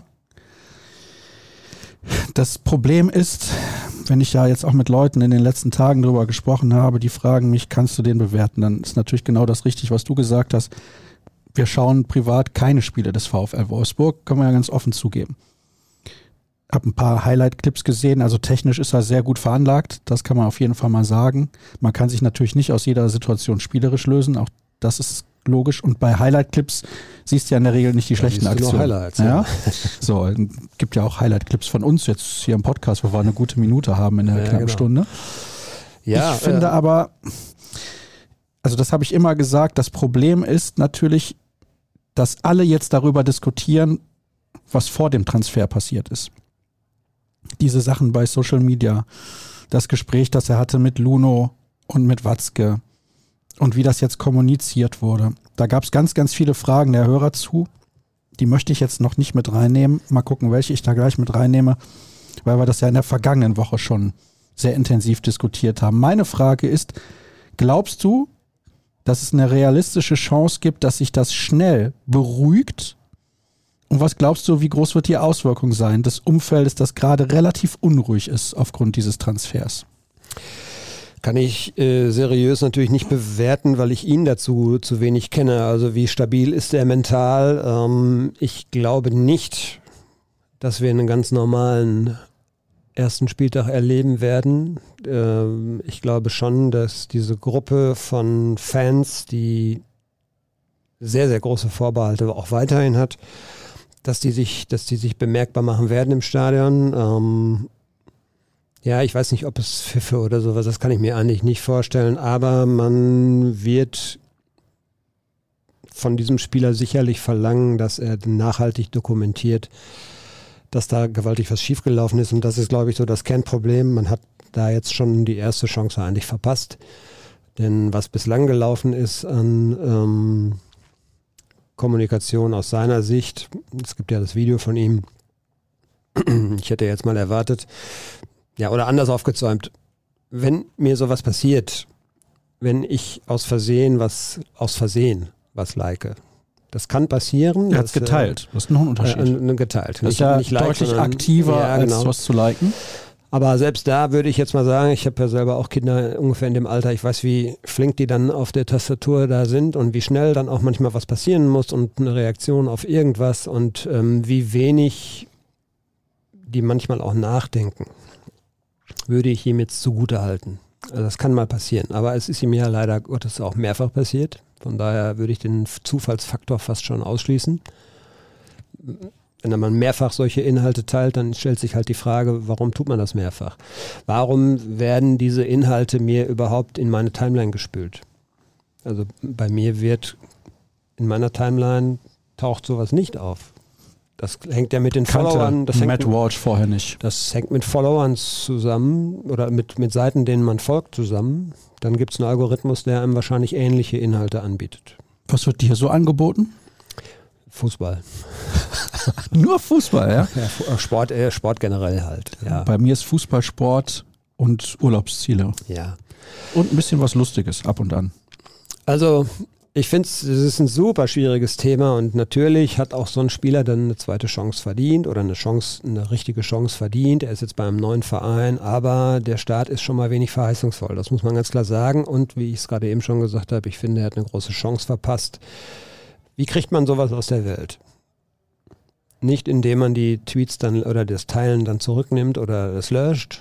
Das Problem ist, wenn ich ja jetzt auch mit Leuten in den letzten Tagen drüber gesprochen habe, die fragen mich, kannst du den bewerten? Dann ist natürlich genau das richtig, was du gesagt hast. Wir schauen privat keine Spiele des VfL Wolfsburg, können wir ja ganz offen zugeben. Habe ein paar Highlight-Clips gesehen, also technisch ist er sehr gut veranlagt, das kann man auf jeden Fall mal sagen. Man kann sich natürlich nicht aus jeder Situation spielerisch lösen, auch das ist logisch. Und bei Highlight-Clips siehst du ja in der Regel nicht die schlechten Aktionen. Highlights, ja. So, gibt ja auch Highlight-Clips von uns jetzt hier im Podcast, wo wir eine gute Minute haben in der knappen Stunde. Ja, ich finde aber, also das habe ich immer gesagt, das Problem ist natürlich, dass alle jetzt darüber diskutieren, was vor dem Transfer passiert ist. Diese Sachen bei Social Media, das Gespräch, das er hatte mit Luno und mit Watzke und wie das jetzt kommuniziert wurde. Da gab es ganz, ganz viele Fragen der Hörer zu. Die möchte ich jetzt noch nicht mit reinnehmen. Mal gucken, welche ich da gleich mit reinnehme, weil wir das ja in der vergangenen Woche schon sehr intensiv diskutiert haben. Meine Frage ist, glaubst du, dass es eine realistische Chance gibt, dass sich das schnell beruhigt? Und was glaubst du, wie groß wird die Auswirkung sein des Umfeldes, das gerade relativ unruhig ist aufgrund dieses Transfers? Kann ich seriös natürlich nicht bewerten, weil ich ihn dazu zu wenig kenne. Also wie stabil ist er mental? Ich glaube nicht, dass wir einen ganz normalen ersten Spieltag erleben werden. Ich glaube schon, dass diese Gruppe von Fans, die sehr, sehr große Vorbehalte auch weiterhin hat, dass die sich bemerkbar machen werden im Stadion. Ja, ich weiß nicht, ob es Pfiffe oder sowas, das kann ich mir eigentlich nicht vorstellen, aber man wird von diesem Spieler sicherlich verlangen, dass er nachhaltig dokumentiert, dass da gewaltig was schiefgelaufen ist, und das ist, glaube ich, so das Kernproblem. Man hat da jetzt schon die erste Chance eigentlich verpasst, denn was bislang gelaufen ist an Kommunikation aus seiner Sicht, es gibt ja das Video von ihm, ich hätte jetzt mal erwartet, ja, oder anders aufgezäumt, wenn mir sowas passiert, wenn ich aus Versehen was like, das kann passieren. Er hat es geteilt, das ist noch ein Unterschied. Geteilt. Das ist ja deutlich aktiver, als was zu liken. Aber selbst da würde ich jetzt mal sagen, ich habe ja selber auch Kinder ungefähr in dem Alter, ich weiß, wie flink die dann auf der Tastatur da sind und wie schnell dann auch manchmal was passieren muss und eine Reaktion auf irgendwas und wie wenig die manchmal auch nachdenken, würde ich ihm jetzt zugute halten. Also das kann mal passieren, aber es ist ihm ja leider Gottes auch mehrfach passiert. Von daher würde ich den Zufallsfaktor fast schon ausschließen. Wenn man mehrfach solche Inhalte teilt, dann stellt sich halt die Frage, warum tut man das mehrfach? Warum werden diese Inhalte mir überhaupt in meine Timeline gespült? Also bei mir wird in meiner Timeline taucht sowas nicht auf. Das hängt ja mit den Followern. Das Matt Walsh vorher nicht. Das hängt mit Followern zusammen oder mit Seiten, denen man folgt, zusammen. Dann gibt es einen Algorithmus, der einem wahrscheinlich ähnliche Inhalte anbietet. Was wird dir so angeboten? Fußball. Nur Fußball, ja? Ja, Sport generell halt. Ja. Bei mir ist Fußball, Sport und Urlaubsziele. Ja. Und ein bisschen was Lustiges ab und an. Also ich finde, es ist ein super schwieriges Thema und natürlich hat auch so ein Spieler dann eine zweite Chance verdient oder eine richtige Chance verdient. Er ist jetzt bei einem neuen Verein, aber der Start ist schon mal wenig verheißungsvoll. Das muss man ganz klar sagen. Und wie ich es gerade eben schon gesagt habe, ich finde, er hat eine große Chance verpasst. Wie kriegt man sowas aus der Welt? Nicht indem man die Tweets dann oder das Teilen dann zurücknimmt oder es löscht.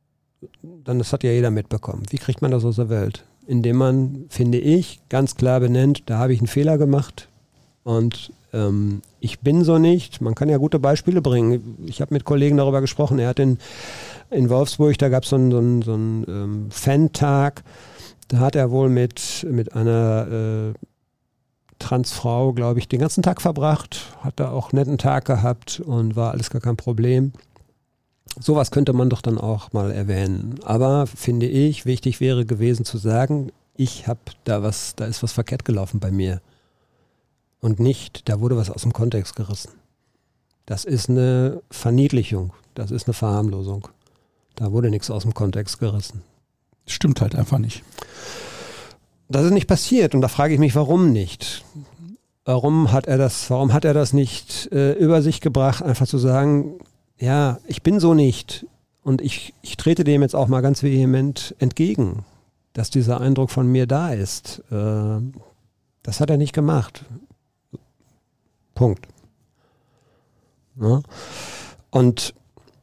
Das hat ja jeder mitbekommen. Wie kriegt man das aus der Welt? Indem man, finde ich, ganz klar benennt, da habe ich einen Fehler gemacht und ich bin so nicht. Man kann ja gute Beispiele bringen. Ich habe mit Kollegen darüber gesprochen. Er hat in Wolfsburg, da gab es so einen Fan-Tag, da hat er wohl mit einer Transfrau, glaube ich, den ganzen Tag verbracht, hat da auch einen netten Tag gehabt und war alles gar kein Problem. Sowas könnte man doch dann auch mal erwähnen. Aber finde ich, wichtig wäre gewesen zu sagen, da ist was verkehrt gelaufen bei mir. Und nicht, da wurde was aus dem Kontext gerissen. Das ist eine Verniedlichung, das ist eine Verharmlosung. Da wurde nichts aus dem Kontext gerissen. Stimmt halt einfach nicht. Das ist nicht passiert und da frage ich mich, warum nicht? Warum hat er das nicht über sich gebracht, einfach zu sagen, ja, ich bin so nicht und ich trete dem jetzt auch mal ganz vehement entgegen, dass dieser Eindruck von mir da ist. Das hat er nicht gemacht. Punkt. Ja? Und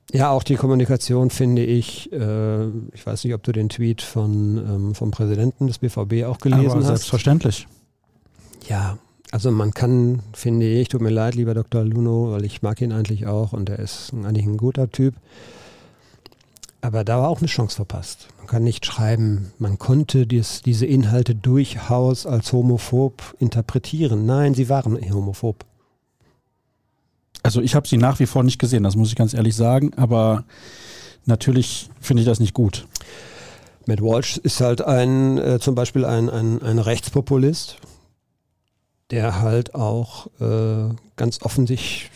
Ja, auch die Kommunikation finde ich weiß nicht, ob du den Tweet vom Präsidenten des BVB auch gelesen hast. Selbstverständlich. Ja, also man kann, finde ich, tut mir leid, lieber Dr. Luno, weil ich mag ihn eigentlich auch und er ist eigentlich ein guter Typ. Aber da war auch eine Chance verpasst. Man kann nicht schreiben, man konnte diese Inhalte durchaus als homophob interpretieren. Nein, sie waren homophob. Also ich habe sie nach wie vor nicht gesehen, das muss ich ganz ehrlich sagen, aber natürlich finde ich das nicht gut. Matt Walsh ist halt zum Beispiel ein Rechtspopulist, der halt auch ganz offensichtlich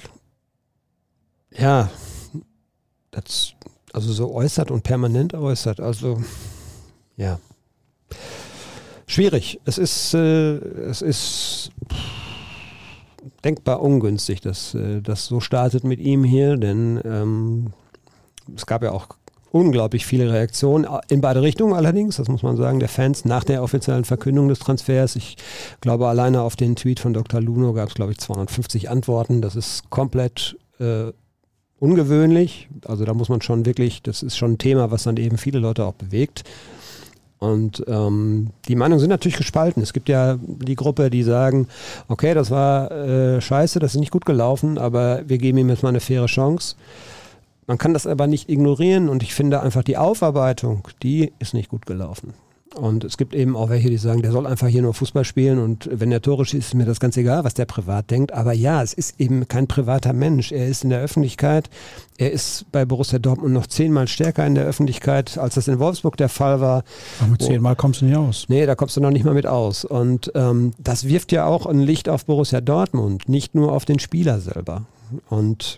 so äußert und permanent äußert. Also ja, schwierig. Es ist denkbar ungünstig, dass das so startet mit ihm hier, denn es gab ja auch unglaublich viele Reaktionen, in beide Richtungen allerdings, das muss man sagen, der Fans nach der offiziellen Verkündung des Transfers. Ich glaube, alleine auf den Tweet von Dr. Luno gab es, glaube ich, 250 Antworten. Das ist komplett ungewöhnlich. Also da muss man schon wirklich, das ist schon ein Thema, was dann eben viele Leute auch bewegt. Und die Meinungen sind natürlich gespalten. Es gibt ja die Gruppe, die sagen, okay, das war scheiße, das ist nicht gut gelaufen, aber wir geben ihm jetzt mal eine faire Chance. Man kann das aber nicht ignorieren und ich finde einfach die Aufarbeitung, die ist nicht gut gelaufen. Und es gibt eben auch welche, die sagen, der soll einfach hier nur Fußball spielen und wenn der Tore schießt, ist mir das ganz egal, was der privat denkt. Aber ja, es ist eben kein privater Mensch. Er ist in der Öffentlichkeit. Er ist bei Borussia Dortmund noch 10-mal stärker in der Öffentlichkeit, als das in Wolfsburg der Fall war. Aber mit 10-mal kommst du nicht aus. Nee, da kommst du noch nicht mal mit aus. Und das wirft ja auch ein Licht auf Borussia Dortmund, nicht nur auf den Spieler selber. Und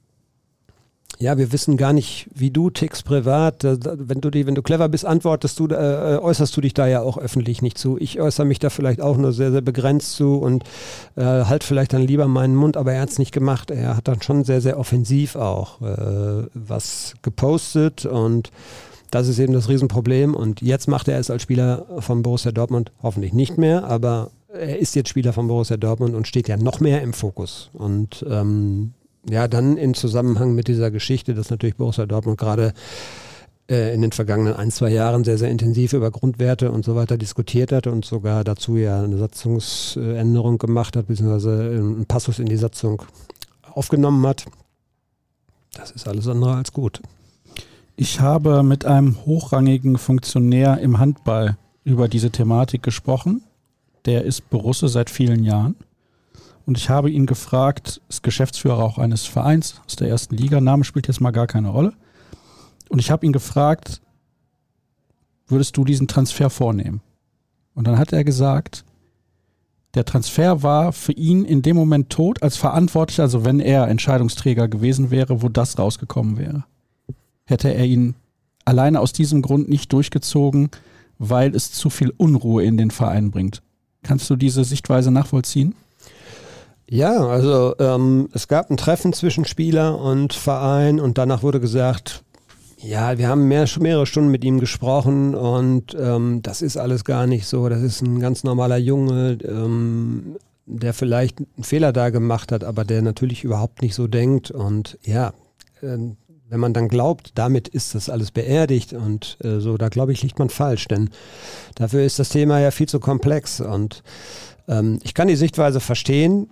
ja, wir wissen gar nicht, wie du tickst privat. Wenn du clever bist, äußerst du dich da ja auch öffentlich nicht zu. Ich äußere mich da vielleicht auch nur sehr, sehr begrenzt zu und halt vielleicht dann lieber meinen Mund, aber er hat es nicht gemacht. Er hat dann schon sehr, sehr offensiv auch was gepostet und das ist eben das Riesenproblem. Und jetzt macht er es als Spieler von Borussia Dortmund hoffentlich nicht mehr, aber er ist jetzt Spieler von Borussia Dortmund und steht ja noch mehr im Fokus. Und ja, dann in Zusammenhang mit dieser Geschichte, dass natürlich Borussia Dortmund gerade in den vergangenen 1-2 Jahren sehr, sehr intensiv über Grundwerte und so weiter diskutiert hat und sogar dazu ja eine Satzungsänderung gemacht hat, beziehungsweise einen Passus in die Satzung aufgenommen hat. Das ist alles andere als gut. Ich habe mit einem hochrangigen Funktionär im Handball über diese Thematik gesprochen. Der ist Borusse seit vielen Jahren. Und ich habe ihn gefragt, ist Geschäftsführer auch eines Vereins aus der ersten Liga, Name spielt jetzt mal gar keine Rolle. Und ich habe ihn gefragt, würdest du diesen Transfer vornehmen? Und dann hat er gesagt, der Transfer war für ihn in dem Moment tot als Verantwortlicher, also wenn er Entscheidungsträger gewesen wäre, wo das rausgekommen wäre. Hätte er ihn alleine aus diesem Grund nicht durchgezogen, weil es zu viel Unruhe in den Verein bringt. Kannst du diese Sichtweise nachvollziehen? Ja, also es gab ein Treffen zwischen Spieler und Verein und danach wurde gesagt, ja, wir haben mehrere Stunden mit ihm gesprochen und das ist alles gar nicht so, das ist ein ganz normaler Junge, der vielleicht einen Fehler da gemacht hat, aber der natürlich überhaupt nicht so denkt und ja, wenn man dann glaubt, damit ist das alles beerdigt und so, da glaube ich, liegt man falsch, denn dafür ist das Thema ja viel zu komplex und ich kann die Sichtweise verstehen,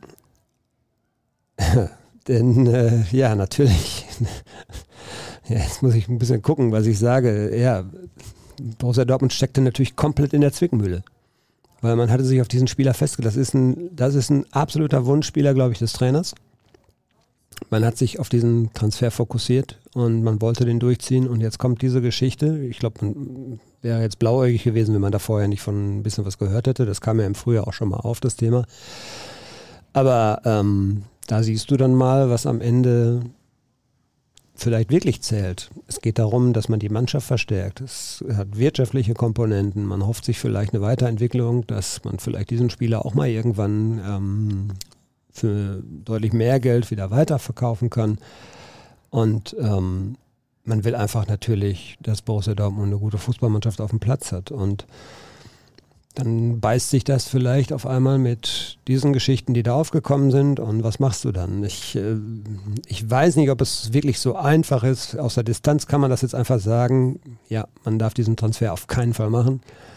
denn ja, natürlich, ja, jetzt muss ich ein bisschen gucken, was ich sage. Ja, Borussia Dortmund steckte natürlich komplett in der Zwickmühle, weil man hatte sich auf diesen Spieler festgelegt. Das ist ein absoluter Wunschspieler, glaube ich, des Trainers. Man hat sich auf diesen Transfer fokussiert und man wollte den durchziehen und jetzt kommt diese Geschichte. Ich glaube, man wäre jetzt blauäugig gewesen, wenn man da vorher nicht von ein bisschen was gehört hätte. Das kam ja im Frühjahr auch schon mal auf, das Thema. Aber da siehst du dann mal, was am Ende vielleicht wirklich zählt. Es geht darum, dass man die Mannschaft verstärkt. Es hat wirtschaftliche Komponenten. Man hofft sich vielleicht eine Weiterentwicklung, dass man vielleicht diesen Spieler auch mal irgendwann für deutlich mehr Geld wieder weiterverkaufen kann. Und man will einfach natürlich, dass Borussia Dortmund eine gute Fußballmannschaft auf dem Platz hat. Und dann beißt sich das vielleicht auf einmal mit diesen Geschichten, die da aufgekommen sind. Und was machst du dann? Ich weiß nicht, ob es wirklich so einfach ist. Aus der Distanz kann man das jetzt einfach sagen, ja, man darf diesen Transfer auf keinen Fall machen.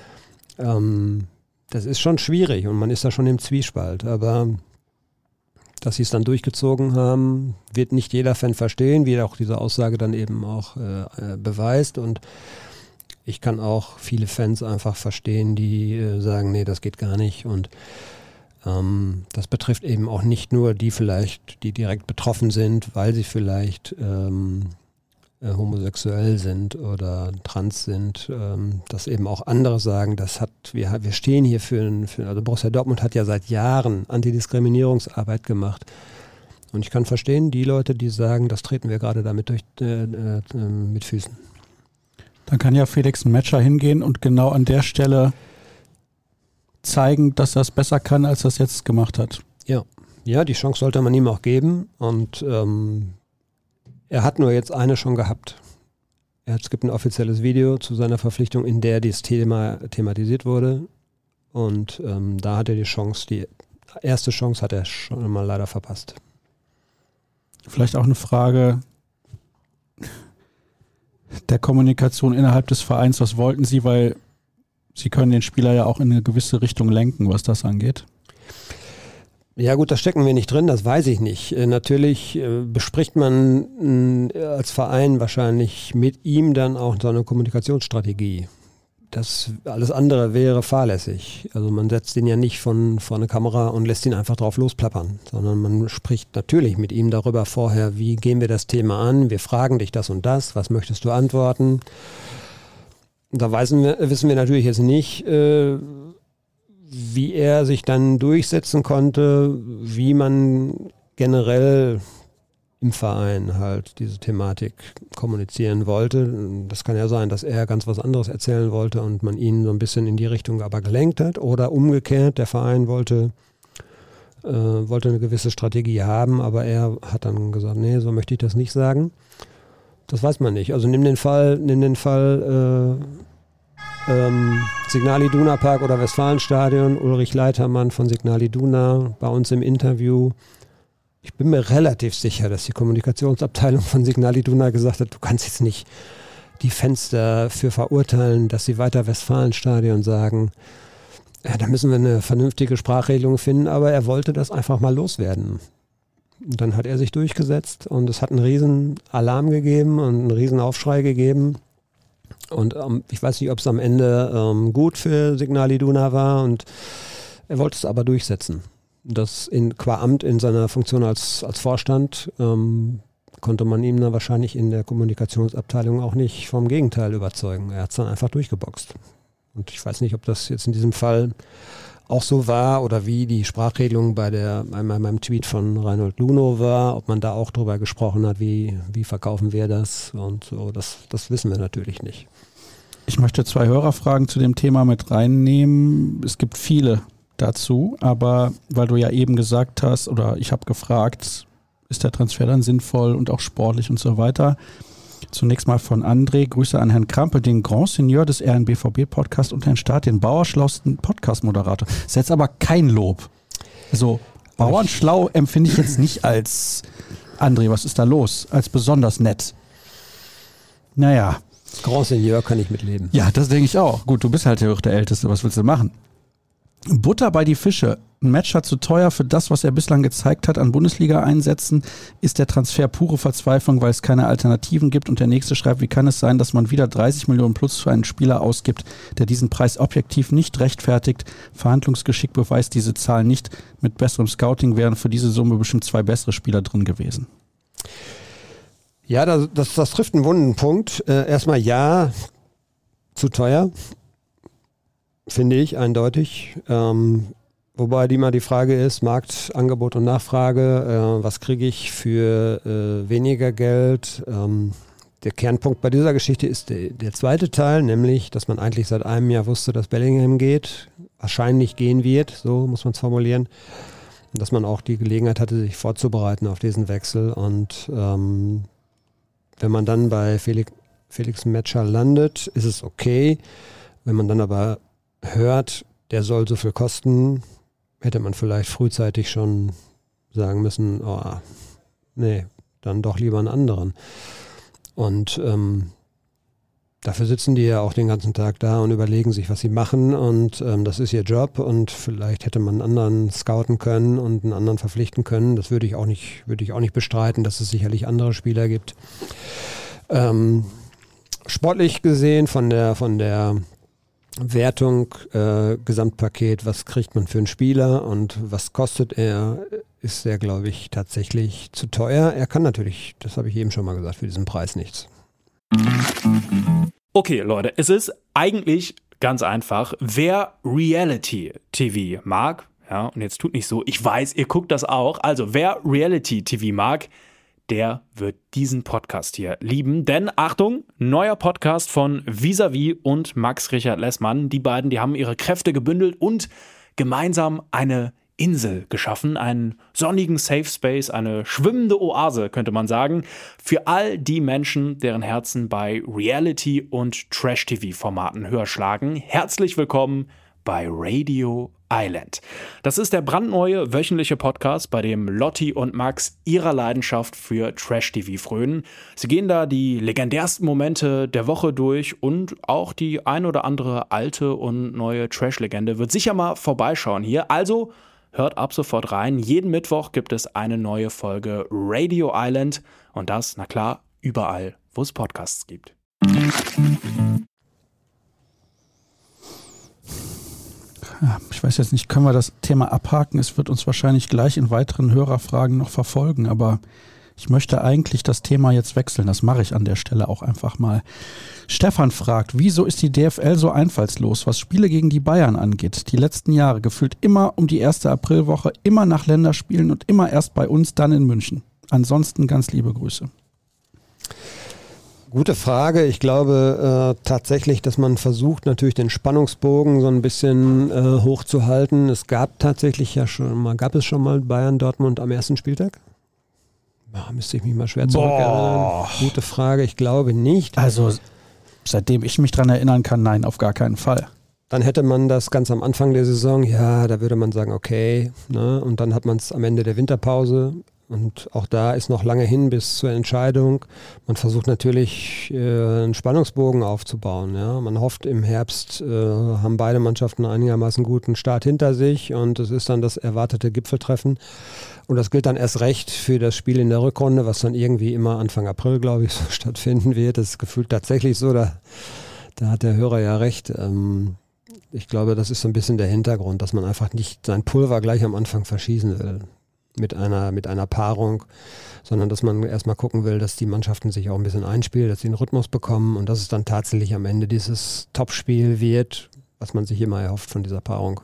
Das ist schon schwierig und man ist da schon im Zwiespalt. Aber dass sie es dann durchgezogen haben, wird nicht jeder Fan verstehen, wie auch diese Aussage dann eben auch beweist. Und ich kann auch viele Fans einfach verstehen, die sagen, nee, das geht gar nicht. Und das betrifft eben auch nicht nur die vielleicht, die direkt betroffen sind, weil sie vielleicht homosexuell sind oder trans sind, dass eben auch andere sagen, wir stehen hier also Borussia Dortmund hat ja seit Jahren Antidiskriminierungsarbeit gemacht. Und ich kann verstehen, die Leute, die sagen, das treten wir gerade damit mit Füßen. Dann kann ja Felix Metscher hingehen und genau an der Stelle zeigen, dass er es besser kann, als er es jetzt gemacht hat. Ja, die Chance sollte man ihm auch geben. Und er hat nur jetzt eine schon gehabt. Es gibt ein offizielles Video zu seiner Verpflichtung, in der dieses Thema thematisiert wurde. Und da hat er die erste Chance hat er schon mal leider verpasst. Vielleicht auch eine Frage der Kommunikation innerhalb des Vereins. Was wollten Sie? Weil Sie können den Spieler ja auch in eine gewisse Richtung lenken, was das angeht. Ja gut, da stecken wir nicht drin, das weiß ich nicht. Natürlich bespricht man als Verein wahrscheinlich mit ihm dann auch so eine Kommunikationsstrategie. Das alles andere wäre fahrlässig. Also man setzt ihn ja nicht vor eine Kamera und lässt ihn einfach drauf losplappern, sondern man spricht natürlich mit ihm darüber vorher, wie gehen wir das Thema an, wir fragen dich das und das, was möchtest du antworten? Da wissen wir natürlich jetzt nicht, wie er sich dann durchsetzen konnte, wie man generell im Verein halt diese Thematik kommunizieren wollte. Das kann ja sein, dass er ganz was anderes erzählen wollte und man ihn so ein bisschen in die Richtung aber gelenkt hat. Oder umgekehrt, der Verein wollte eine gewisse Strategie haben, aber er hat dann gesagt, nee, so möchte ich das nicht sagen. Das weiß man nicht. Also nimm den Fall Signal Iduna Park oder Westfalenstadion, Ulrich Leitermann von Signal Iduna bei uns im Interview. Ich bin mir relativ sicher, dass die Kommunikationsabteilung von Signal Iduna gesagt hat, du kannst jetzt nicht die Fans dafür verurteilen, dass sie weiter Westfalenstadion sagen. Ja, da müssen wir eine vernünftige Sprachregelung finden, aber er wollte das einfach mal loswerden. Und dann hat er sich durchgesetzt und es hat einen riesen Alarm gegeben und einen riesen Aufschrei gegeben. Und ich weiß nicht, ob es am Ende gut für Signal Iduna war und er wollte es aber durchsetzen. Das qua Amt in seiner Funktion als Vorstand konnte man ihm dann wahrscheinlich in der Kommunikationsabteilung auch nicht vom Gegenteil überzeugen. Er hat es dann einfach durchgeboxt. Und ich weiß nicht, ob das jetzt in diesem Fall auch so war oder wie die Sprachregelung bei meinem Tweet von Reinhold Luno war, ob man da auch drüber gesprochen hat, wie verkaufen wir das und so, das wissen wir natürlich nicht. Ich möchte 2 Hörerfragen zu dem Thema mit reinnehmen. Es gibt viele dazu, aber weil du ja eben gesagt hast, oder ich habe gefragt, ist der Transfer dann sinnvoll und auch sportlich und so weiter. Zunächst mal von André, Grüße an Herrn Krampe, den Grand Seigneur des RNBVB-Podcast und Herrn Staat, den bauerschlausten Podcast-Moderator. Das ist jetzt aber kein Lob. Also bauernschlau empfinde ich jetzt nicht als, André, was ist da los? Als besonders nett. Naja. Grand Seigneur kann ich mitleben. Ja, das denke ich auch. Gut, du bist halt der Älteste, was willst du machen? Butter bei die Fische. Ein Matcher zu teuer für das, was er bislang gezeigt hat an Bundesliga-Einsätzen, ist der Transfer pure Verzweiflung, weil es keine Alternativen gibt. Und der nächste schreibt, wie kann es sein, dass man wieder 30 Millionen plus für einen Spieler ausgibt, der diesen Preis objektiv nicht rechtfertigt. Verhandlungsgeschick beweist diese Zahl nicht. Mit besserem Scouting wären für diese Summe bestimmt 2 bessere Spieler drin gewesen. Ja, das trifft einen wunden Punkt. Erstmal ja, zu teuer. Finde ich eindeutig. Wobei immer die Frage ist, Markt, Angebot und Nachfrage, was kriege ich für weniger Geld? Der Kernpunkt bei dieser Geschichte ist der zweite Teil, nämlich, dass man eigentlich seit einem Jahr wusste, dass Bellingham geht, wahrscheinlich gehen wird, so muss man es formulieren. Und dass man auch die Gelegenheit hatte, sich vorzubereiten auf diesen Wechsel. Und wenn man dann bei Felix Metscher landet, ist es okay. Wenn man dann aber hört, der soll so viel kosten, hätte man vielleicht frühzeitig schon sagen müssen, nee, dann doch lieber einen anderen. Und dafür sitzen die ja auch den ganzen Tag da und überlegen sich, was sie machen, und das ist ihr Job, und vielleicht hätte man einen anderen scouten können und einen anderen verpflichten können. Das würde ich auch nicht bestreiten, dass es sicherlich andere Spieler gibt. Sportlich gesehen von der Wertung, Gesamtpaket, was kriegt man für einen Spieler und was kostet er, ist der, glaube ich, tatsächlich zu teuer. Er kann natürlich, das habe ich eben schon mal gesagt, für diesen Preis nichts. Okay, Leute, es ist eigentlich ganz einfach. Wer Reality-TV mag, ja, und jetzt tut nicht so, ich weiß, ihr guckt das auch, also wer Reality-TV mag, der wird diesen Podcast hier lieben. Denn, Achtung, neuer Podcast von Vis-a-vis und Max Richard Lessmann. Die beiden, die haben ihre Kräfte gebündelt und gemeinsam eine Insel geschaffen, einen sonnigen Safe Space, eine schwimmende Oase, könnte man sagen, für all die Menschen, deren Herzen bei Reality- und Trash-TV-Formaten höher schlagen. Herzlich willkommen bei Radio Island. Das ist der brandneue wöchentliche Podcast, bei dem Lotti und Max ihrer Leidenschaft für Trash-TV frönen. Sie gehen da die legendärsten Momente der Woche durch und auch die ein oder andere alte und neue Trash-Legende wird sicher mal vorbeischauen hier. Also hört ab sofort rein. Jeden Mittwoch gibt es eine neue Folge Radio Island und das, na klar, überall, wo es Podcasts gibt. Ich weiß jetzt nicht, können wir das Thema abhaken? Es wird uns wahrscheinlich gleich in weiteren Hörerfragen noch verfolgen, aber ich möchte eigentlich das Thema jetzt wechseln. Das mache ich an der Stelle auch einfach mal. Stefan fragt, wieso ist die DFL so einfallslos, was Spiele gegen die Bayern angeht? Die letzten Jahre gefühlt immer um die erste Aprilwoche, immer nach Länderspielen und immer erst bei uns, dann in München. Ansonsten ganz liebe Grüße. Gute Frage. Ich glaube tatsächlich, dass man versucht, natürlich den Spannungsbogen so ein bisschen hochzuhalten. Es gab tatsächlich gab es schon mal Bayern-Dortmund am ersten Spieltag? Müsste ich mich mal schwer zurückerinnern. Gute Frage, ich glaube nicht. Also seitdem ich mich dran erinnern kann, nein, auf gar keinen Fall. Dann hätte man das ganz am Anfang der Saison, ja, da würde man sagen, okay, ne? Und dann hat man es am Ende der Winterpause. Und auch da ist noch lange hin bis zur Entscheidung. Man versucht natürlich einen Spannungsbogen aufzubauen. Ja? Man hofft, im Herbst haben beide Mannschaften einigermaßen guten Start hinter sich und es ist dann das erwartete Gipfeltreffen. Und das gilt dann erst recht für das Spiel in der Rückrunde, was dann irgendwie immer Anfang April, glaube ich, so stattfinden wird. Das ist gefühlt tatsächlich so, da hat der Hörer ja recht. Ich glaube, das ist so ein bisschen der Hintergrund, dass man einfach nicht sein Pulver gleich am Anfang verschießen will. Mit einer Paarung, sondern dass man erstmal gucken will, dass die Mannschaften sich auch ein bisschen einspielen, dass sie einen Rhythmus bekommen und dass es dann tatsächlich am Ende dieses Topspiel wird, was man sich immer erhofft von dieser Paarung.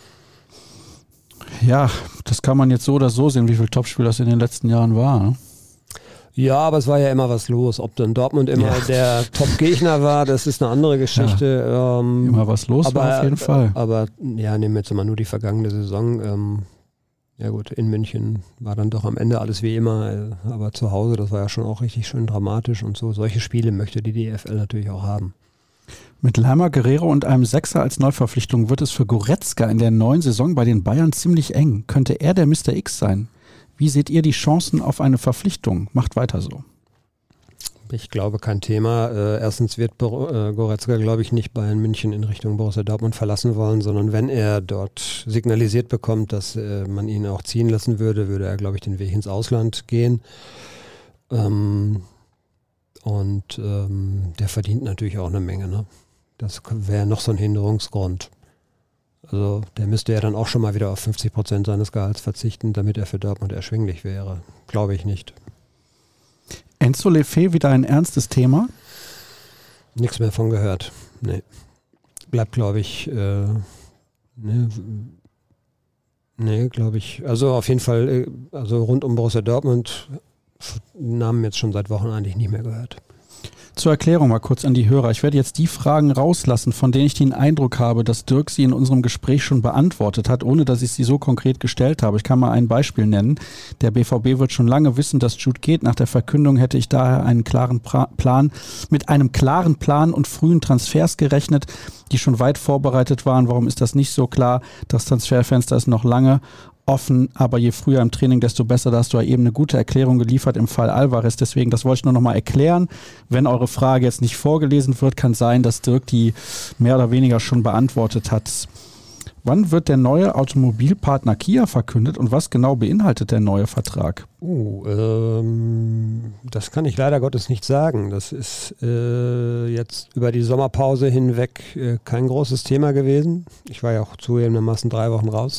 Ja, das kann man jetzt so oder so sehen, wie viel Topspiel das in den letzten Jahren war. Ne? Ja, aber es war ja immer was los. Ob dann Dortmund immer der Top-Gegner war, das ist eine andere Geschichte. Ja, immer was los war auf jeden Fall. Aber ja, nehmen wir jetzt mal nur die vergangene Saison. Ja gut, in München war dann doch am Ende alles wie immer, aber zu Hause, das war ja schon auch richtig schön dramatisch und so. Solche Spiele möchte die DFL natürlich auch haben. Mit Leimer, Guerrero und einem Sechser als Neuverpflichtung wird es für Goretzka in der neuen Saison bei den Bayern ziemlich eng. Könnte er der Mr. X sein? Wie seht ihr die Chancen auf eine Verpflichtung? Macht weiter so. Ich glaube, kein Thema. Erstens wird Goretzka, glaube ich, nicht Bayern München in Richtung Borussia Dortmund verlassen wollen, sondern wenn er dort signalisiert bekommt, dass man ihn auch ziehen lassen würde, würde er, glaube ich, den Weg ins Ausland gehen. Der verdient natürlich auch eine Menge. Ne? Das wäre noch so ein Hinderungsgrund. Also der müsste ja dann auch schon mal wieder auf 50% seines Gehalts verzichten, damit er für Dortmund erschwinglich wäre. Glaube ich nicht. Enzo Lefebvre wieder ein ernstes Thema? Nichts mehr von gehört. Nee. Bleibt, glaube ich, glaube ich. Also auf jeden Fall, also rund um Borussia Dortmund, Namen jetzt schon seit Wochen eigentlich nicht mehr gehört. Zur Erklärung mal kurz an die Hörer. Ich werde jetzt die Fragen rauslassen, von denen ich den Eindruck habe, dass Dirk sie in unserem Gespräch schon beantwortet hat, ohne dass ich sie so konkret gestellt habe. Ich kann mal ein Beispiel nennen. Der BVB wird schon lange wissen, dass Jude geht. Nach der Verkündung hätte ich daher mit einem klaren Plan und frühen Transfers gerechnet, die schon weit vorbereitet waren. Warum ist das nicht so klar? Das Transferfenster ist noch lange offen, aber je früher im Training, desto besser. Da hast du ja eben eine gute Erklärung geliefert im Fall Alvarez. Deswegen, das wollte ich nur noch mal erklären. Wenn eure Frage jetzt nicht vorgelesen wird, kann sein, dass Dirk die mehr oder weniger schon beantwortet hat. Wann wird der neue Automobilpartner Kia verkündet und was genau beinhaltet der neue Vertrag? Das kann ich leider Gottes nicht sagen. Das ist jetzt über die Sommerpause hinweg kein großes Thema gewesen. Ich war ja auch zugegebenermaßen 3 Wochen raus.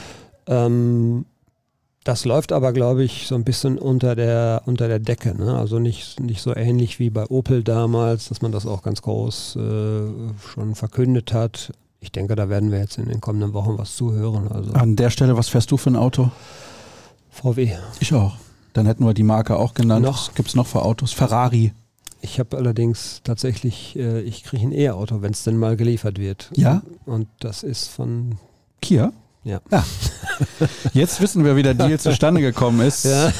Das läuft aber, glaube ich, so ein bisschen unter der Decke. Ne? Also nicht so ähnlich wie bei Opel damals, dass man das auch ganz groß schon verkündet hat. Ich denke, da werden wir jetzt in den kommenden Wochen was zuhören. Also an der Stelle, was fährst du für ein Auto? VW. Ich auch. Dann hätten wir die Marke auch genannt. Was gibt es noch für Autos? Ferrari. Ich habe allerdings tatsächlich, ich kriege ein E-Auto, wenn es denn mal geliefert wird. Ja? Und das ist von Kia? Ja. Jetzt wissen wir, wie der Deal zustande gekommen ist. Ja.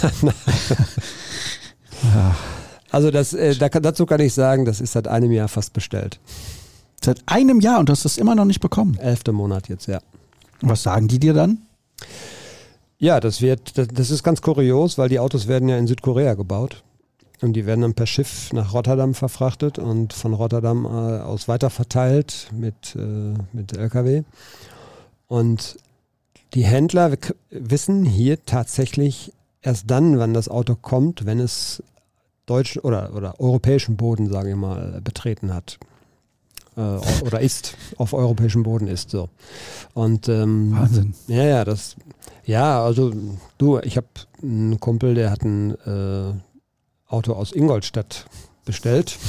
Also dazu kann ich sagen, das ist seit einem Jahr fast bestellt. Seit einem Jahr und du hast es immer noch nicht bekommen? 11. Monat jetzt, ja. Was sagen die dir dann? Ja, das ist ganz kurios, weil die Autos werden ja in Südkorea gebaut. Und die werden dann per Schiff nach Rotterdam verfrachtet und von Rotterdam aus weiterverteilt mit LKW. Und die Händler wissen hier tatsächlich erst dann, wann das Auto kommt, wenn es deutschen oder europäischen Boden, sage ich mal, betreten hat. Oder auf europäischem Boden ist so. Und Wahnsinn. Also ich habe einen Kumpel, der hat ein Auto aus Ingolstadt bestellt.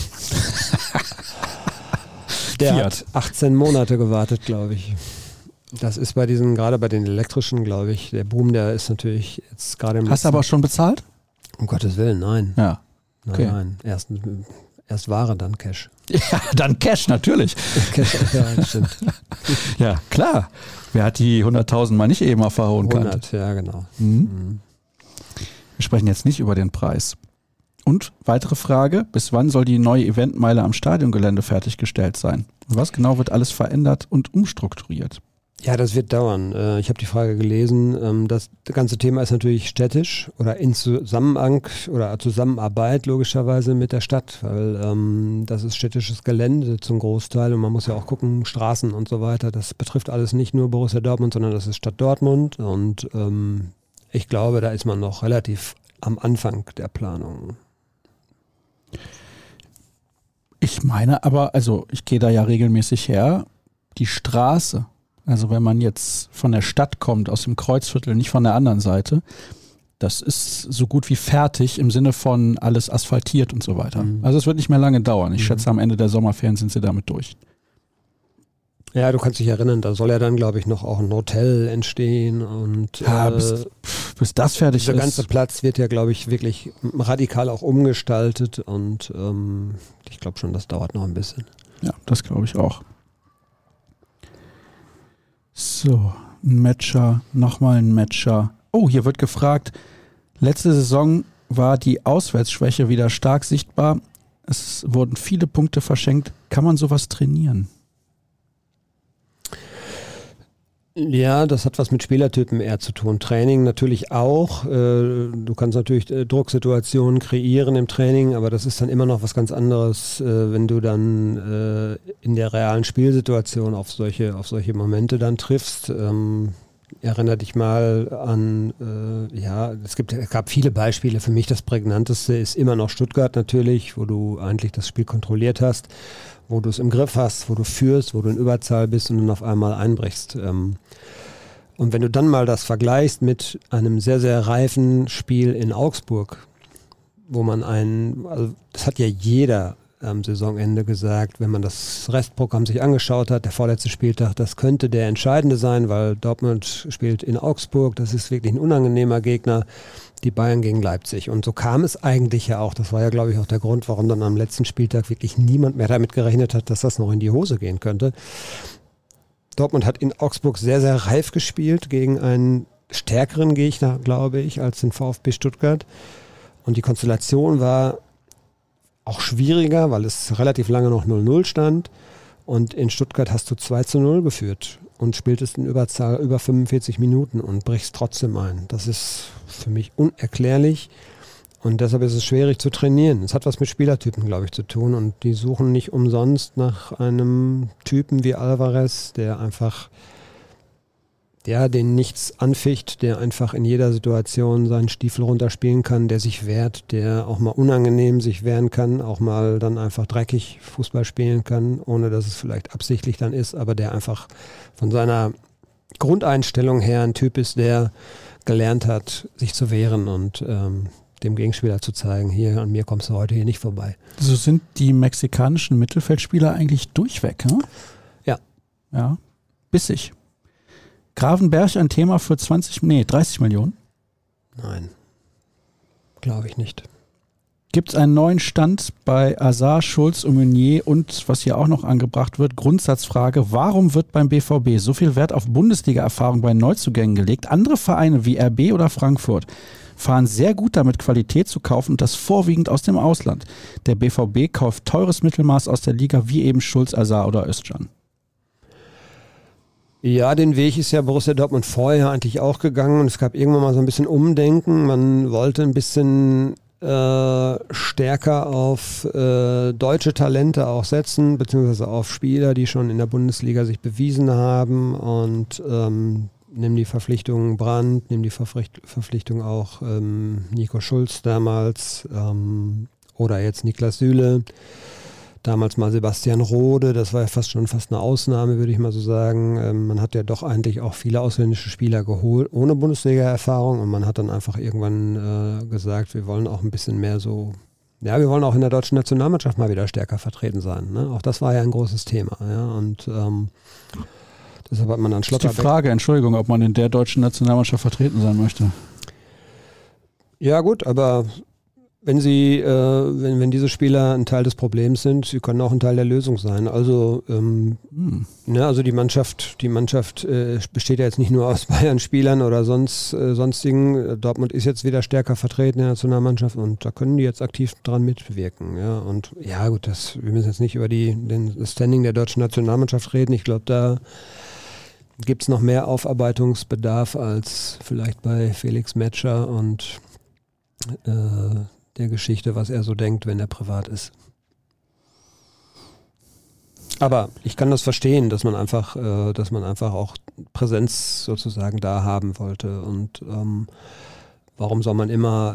Der hat 18 Monate gewartet, glaube ich. Das ist gerade bei den elektrischen, glaube ich, der Boom, der ist natürlich jetzt gerade im Hast du aber auch schon bezahlt? Um Gottes Willen, nein. Ja. Okay. Nein. Erst Ware, dann Cash. Ja, dann Cash, natürlich. Cash, ja, stimmt. Ja, klar. Wer hat die 100.000 mal nicht eben auf verhauen kann? 100, ja, genau. Mhm. Wir sprechen jetzt nicht über den Preis. Und weitere Frage, bis wann soll die neue Eventmeile am Stadiongelände fertiggestellt sein? Und was genau wird alles verändert und umstrukturiert? Ja, das wird dauern. Ich habe die Frage gelesen. Das ganze Thema ist natürlich städtisch oder in Zusammenhang oder Zusammenarbeit logischerweise mit der Stadt, weil das ist städtisches Gelände zum Großteil und man muss ja auch gucken, Straßen und so weiter. Das betrifft alles nicht nur Borussia Dortmund, sondern das ist Stadt Dortmund und ich glaube, da ist man noch relativ am Anfang der Planung. Ich meine aber, also ich gehe da ja regelmäßig her, die Straße. Also wenn man jetzt von der Stadt kommt, aus dem Kreuzviertel, nicht von der anderen Seite, das ist so gut wie fertig im Sinne von alles asphaltiert und so weiter. Mhm. Also es wird nicht mehr lange dauern. Ich schätze, am Ende der Sommerferien sind sie damit durch. Ja, du kannst dich erinnern, da soll ja dann, glaube ich, noch auch ein Hotel entstehen. Und ja, bis das fertig ist. Der ganze Platz wird ja, glaube ich, wirklich radikal auch umgestaltet und ich glaube schon, das dauert noch ein bisschen. Ja, das glaube ich auch. So, ein Matcher, nochmal ein Matcher. Oh, hier wird gefragt, letzte Saison war die Auswärtsschwäche wieder stark sichtbar. Es wurden viele Punkte verschenkt. Kann man sowas trainieren? Ja, das hat was mit Spielertypen eher zu tun. Training natürlich auch. Du kannst natürlich Drucksituationen kreieren im Training, aber das ist dann immer noch was ganz anderes, wenn du dann in der realen Spielsituation auf solche Momente dann triffst. Erinnere dich mal an, es gab viele Beispiele. Für mich das prägnanteste ist immer noch Stuttgart natürlich, wo du eigentlich das Spiel kontrolliert hast, wo du es im Griff hast, wo du führst, wo du in Überzahl bist und dann auf einmal einbrichst. Und wenn du dann mal das vergleichst mit einem sehr, sehr reifen Spiel in Augsburg, wo man also das hat ja jeder am Saisonende gesagt, wenn man das Restprogramm sich angeschaut hat, der vorletzte Spieltag, das könnte der entscheidende sein, weil Dortmund spielt in Augsburg, das ist wirklich ein unangenehmer Gegner, die Bayern gegen Leipzig. Und so kam es eigentlich ja auch, das war ja glaube ich auch der Grund, warum dann am letzten Spieltag wirklich niemand mehr damit gerechnet hat, dass das noch in die Hose gehen könnte. Dortmund hat in Augsburg sehr, sehr reif gespielt gegen einen stärkeren Gegner, glaube ich, als den VfB Stuttgart. Und die Konstellation war auch schwieriger, weil es relativ lange noch 0-0 stand. Und in Stuttgart hast du 2-0 geführt und spieltest in Überzahl über 45 Minuten und brichst trotzdem ein. Das ist für mich unerklärlich. Und deshalb ist es schwierig zu trainieren. Es hat was mit Spielertypen, glaube ich, zu tun. Und die suchen nicht umsonst nach einem Typen wie Alvarez, der einfach, den nichts anficht, der einfach in jeder Situation seinen Stiefel runterspielen kann, der sich wehrt, der auch mal unangenehm sich wehren kann, auch mal dann einfach dreckig Fußball spielen kann, ohne dass es vielleicht absichtlich dann ist, aber der einfach von seiner Grundeinstellung her ein Typ ist, der gelernt hat, sich zu wehren und dem Gegenspieler zu zeigen, hier an mir kommst du heute hier nicht vorbei. So sind die mexikanischen Mittelfeldspieler eigentlich durchweg, ne? Ja. Bissig. Gravenberch ein Thema für 30 Millionen? Nein, glaube ich nicht. Gibt es einen neuen Stand bei Hazard, Schulz und Meunier und, was hier auch noch angebracht wird, Grundsatzfrage, warum wird beim BVB so viel Wert auf Bundesliga-Erfahrung bei Neuzugängen gelegt? Andere Vereine wie RB oder Frankfurt fahren sehr gut damit, Qualität zu kaufen und das vorwiegend aus dem Ausland. Der BVB kauft teures Mittelmaß aus der Liga, wie eben Schulz, Hazard oder Özcan. Ja, den Weg ist ja Borussia Dortmund vorher eigentlich auch gegangen und es gab irgendwann mal so ein bisschen Umdenken. Man wollte ein bisschen stärker auf deutsche Talente auch setzen, beziehungsweise auf Spieler, die schon in der Bundesliga sich bewiesen haben und nimm die Verpflichtung Brandt, nimm die Verpflichtung auch Nico Schulz damals oder jetzt Niklas Süle. Damals mal Sebastian Rode, das war ja fast eine Ausnahme, würde ich mal so sagen. Man hat ja doch eigentlich auch viele ausländische Spieler geholt, ohne Bundesliga-Erfahrung und man hat dann einfach irgendwann gesagt, wir wollen auch ein bisschen mehr so, wir wollen auch in der deutschen Nationalmannschaft mal wieder stärker vertreten sein. Ne? Auch das war ja ein großes Thema. Ja? Und deshalb hat man dann Schlotterbeck. Das ist die Frage, Entschuldigung, ob man in der deutschen Nationalmannschaft vertreten sein möchte. Ja gut, aber wenn sie, wenn diese Spieler ein Teil des Problems sind, sie können auch ein Teil der Lösung sein. Also, also die Mannschaft besteht ja jetzt nicht nur aus Bayern-Spielern oder sonstigen. Dortmund ist jetzt wieder stärker vertreten in der Nationalmannschaft und da können die jetzt aktiv dran mitwirken. Ja, und ja gut, wir müssen jetzt nicht über das Standing der deutschen Nationalmannschaft reden. Ich glaube, da gibt es noch mehr Aufarbeitungsbedarf als vielleicht bei Felix Metscher und der Geschichte, was er so denkt, wenn er privat ist. Aber ich kann das verstehen, dass man einfach auch Präsenz sozusagen da haben wollte. Und warum soll man immer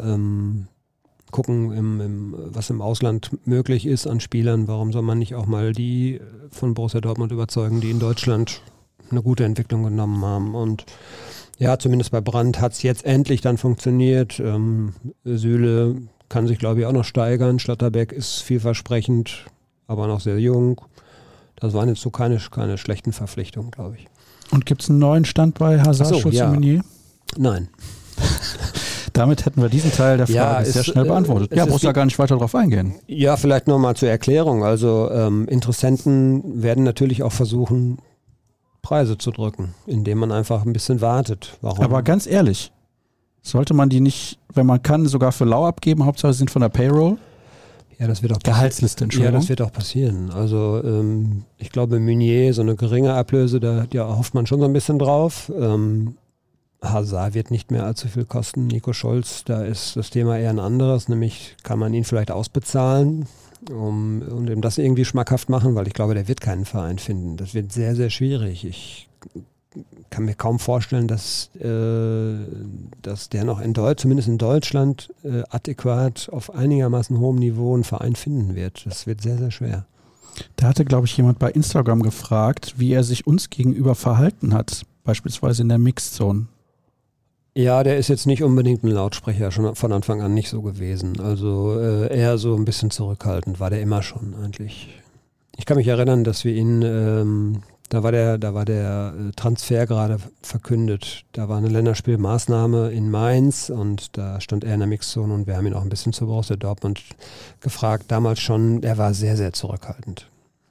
gucken, was im Ausland möglich ist an Spielern? Warum soll man nicht auch mal die von Borussia Dortmund überzeugen, die in Deutschland eine gute Entwicklung genommen haben? Und ja, zumindest bei Brandt hat es jetzt endlich dann funktioniert. Süle kann sich, glaube ich, auch noch steigern. Schlotterbeck ist vielversprechend, aber noch sehr jung. Das waren jetzt so keine schlechten Verpflichtungen, glaube ich. Und gibt es einen neuen Stand bei Hazard, Schulz und Meunier? Nein. Damit hätten wir diesen Teil der Frage sehr schnell beantwortet. Brauchst du ja gar nicht weiter drauf eingehen. Ja, vielleicht nochmal zur Erklärung. Also Interessenten werden natürlich auch versuchen, Preise zu drücken, indem man einfach ein bisschen wartet. Warum? Aber ganz ehrlich, sollte man die nicht, wenn man kann, sogar für lau abgeben? Hauptsache sie sind von der Payroll? Ja, das wird auch Gehaltsliste, Entschuldigung. Ja, das wird auch passieren. Also ich glaube, Meunier, so eine geringe Ablöse, da hofft man schon so ein bisschen drauf. Hazard wird nicht mehr allzu viel kosten. Nico Schulz, da ist das Thema eher ein anderes, nämlich kann man ihn vielleicht ausbezahlen und ihm das irgendwie schmackhaft machen, weil ich glaube, der wird keinen Verein finden. Das wird sehr, sehr schwierig. Ich kann mir kaum vorstellen, dass der noch zumindest in Deutschland adäquat auf einigermaßen hohem Niveau einen Verein finden wird. Das wird sehr, sehr schwer. Da hatte, glaube ich, jemand bei Instagram gefragt, wie er sich uns gegenüber verhalten hat, beispielsweise in der Mixzone. Ja, der ist jetzt nicht unbedingt ein Lautsprecher, schon von Anfang an nicht so gewesen. Also eher so ein bisschen zurückhaltend war der immer schon eigentlich. Ich kann mich erinnern, dass wir ihn, da war der Transfer gerade verkündet. Da war eine Länderspielmaßnahme in Mainz und da stand er in der Mixzone und wir haben ihn auch ein bisschen zu Borussia Dortmund gefragt. Damals schon, er war sehr, sehr zurückhaltend.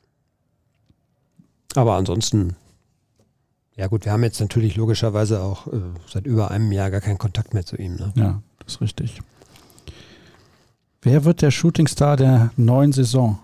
Aber ansonsten, ja gut, wir haben jetzt natürlich logischerweise auch seit über einem Jahr gar keinen Kontakt mehr zu ihm. Ne? Ja, das ist richtig. Wer wird der Shootingstar der neuen Saison?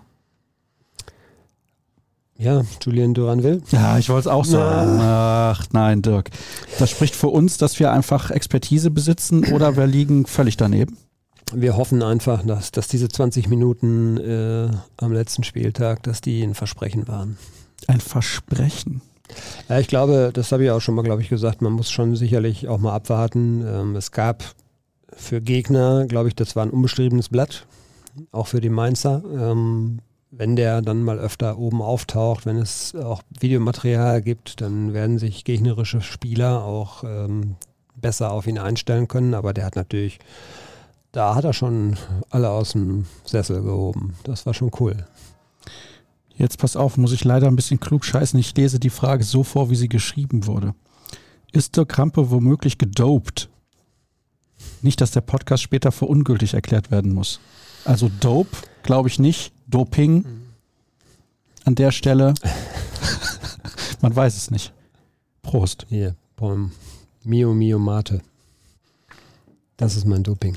Ja, Julien Duranville. Ja, ich wollte es auch sagen. Ach nein, Dirk. Das spricht für uns, dass wir einfach Expertise besitzen oder wir liegen völlig daneben? Wir hoffen einfach, dass diese 20 Minuten am letzten Spieltag, dass die ein Versprechen waren. Ein Versprechen? Ja, ich glaube, das habe ich auch schon mal, glaube ich, gesagt, man muss schon sicherlich auch mal abwarten. Es gab für Gegner, glaube ich, das war ein unbeschriebenes Blatt, auch für die Mainzer. Wenn der dann mal öfter oben auftaucht, wenn es auch Videomaterial gibt, dann werden sich gegnerische Spieler auch besser auf ihn einstellen können. Aber der hat natürlich, da hat er schon alle aus dem Sessel gehoben. Das war schon cool. Jetzt pass auf, muss ich leider ein bisschen klug scheißen. Ich lese die Frage so vor, wie sie geschrieben wurde. Ist Dirk Krampe womöglich gedopt? Nicht, dass der Podcast später für ungültig erklärt werden muss. Also Dope, glaube ich nicht. Doping an der Stelle. Man weiß es nicht. Prost. Hier, Mio Mate. Das ist mein Doping.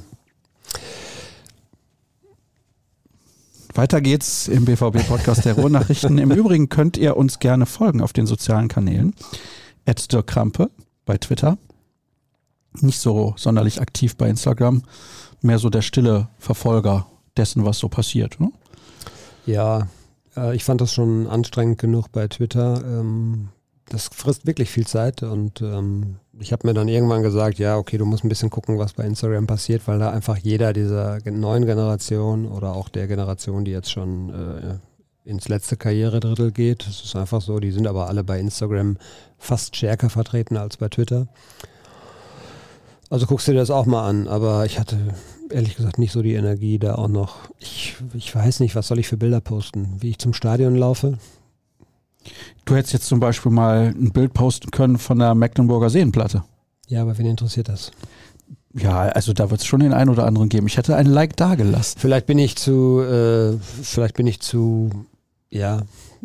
Weiter geht's im BVB-Podcast der Ruhrnachrichten. Im Übrigen könnt ihr uns gerne folgen auf den sozialen Kanälen. @Dirk Krampe bei Twitter. Nicht so sonderlich aktiv bei Instagram. Mehr so der stille Verfolger dessen, was so passiert. Ne? Ja, ich fand das schon anstrengend genug bei Twitter. Das frisst wirklich viel Zeit und ich habe mir dann irgendwann gesagt, ja, okay, du musst ein bisschen gucken, was bei Instagram passiert, weil da einfach jeder dieser neuen Generation oder auch der Generation, die jetzt schon ins letzte Karrieredrittel geht, das ist einfach so, die sind aber alle bei Instagram fast stärker vertreten als bei Twitter. Also guckst du dir das auch mal an, aber ich hatte ehrlich gesagt nicht so die Energie da auch noch. Ich weiß nicht, was soll ich für Bilder posten? Wie ich zum Stadion laufe? Du hättest jetzt zum Beispiel mal ein Bild posten können von der Mecklenburger Seenplatte. Ja, aber wen interessiert das? Ja, also da wird es schon den einen oder anderen geben. Ich hätte ein Like dagelassen. Vielleicht bin ich zu, ja,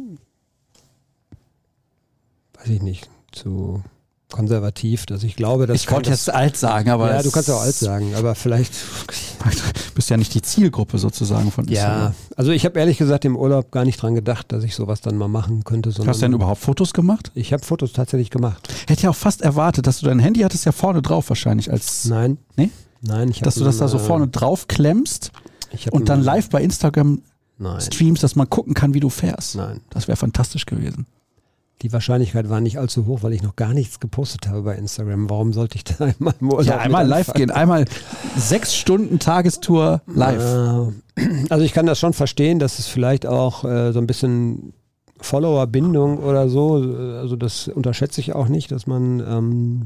weiß ich nicht, zu konservativ, dass ich glaube, dass... Ich wollte jetzt alt sagen, aber... Ja, du kannst auch alt sagen, aber vielleicht... Du bist ja nicht die Zielgruppe sozusagen von Instagram. Ja, also ich habe ehrlich gesagt im Urlaub gar nicht dran gedacht, dass ich sowas dann mal machen könnte. Hast du denn überhaupt Fotos gemacht? Ich habe Fotos tatsächlich gemacht. Hätte ja auch fast erwartet, dass du dein Handy hattest ja vorne drauf wahrscheinlich als... Nein. Nee? Nein. Dass du das da so vorne drauf klemmst und dann live bei Instagram streamst, dass man gucken kann, wie du fährst. Nein. Das wäre fantastisch gewesen. Die Wahrscheinlichkeit war nicht allzu hoch, weil ich noch gar nichts gepostet habe bei Instagram. Warum sollte ich da einmal im Urlaub einmal live gehen, einmal 6 Stunden Tagestour live. Also ich kann das schon verstehen, dass es vielleicht auch so ein bisschen Follower-Bindung oder so, also das unterschätze ich auch nicht, dass man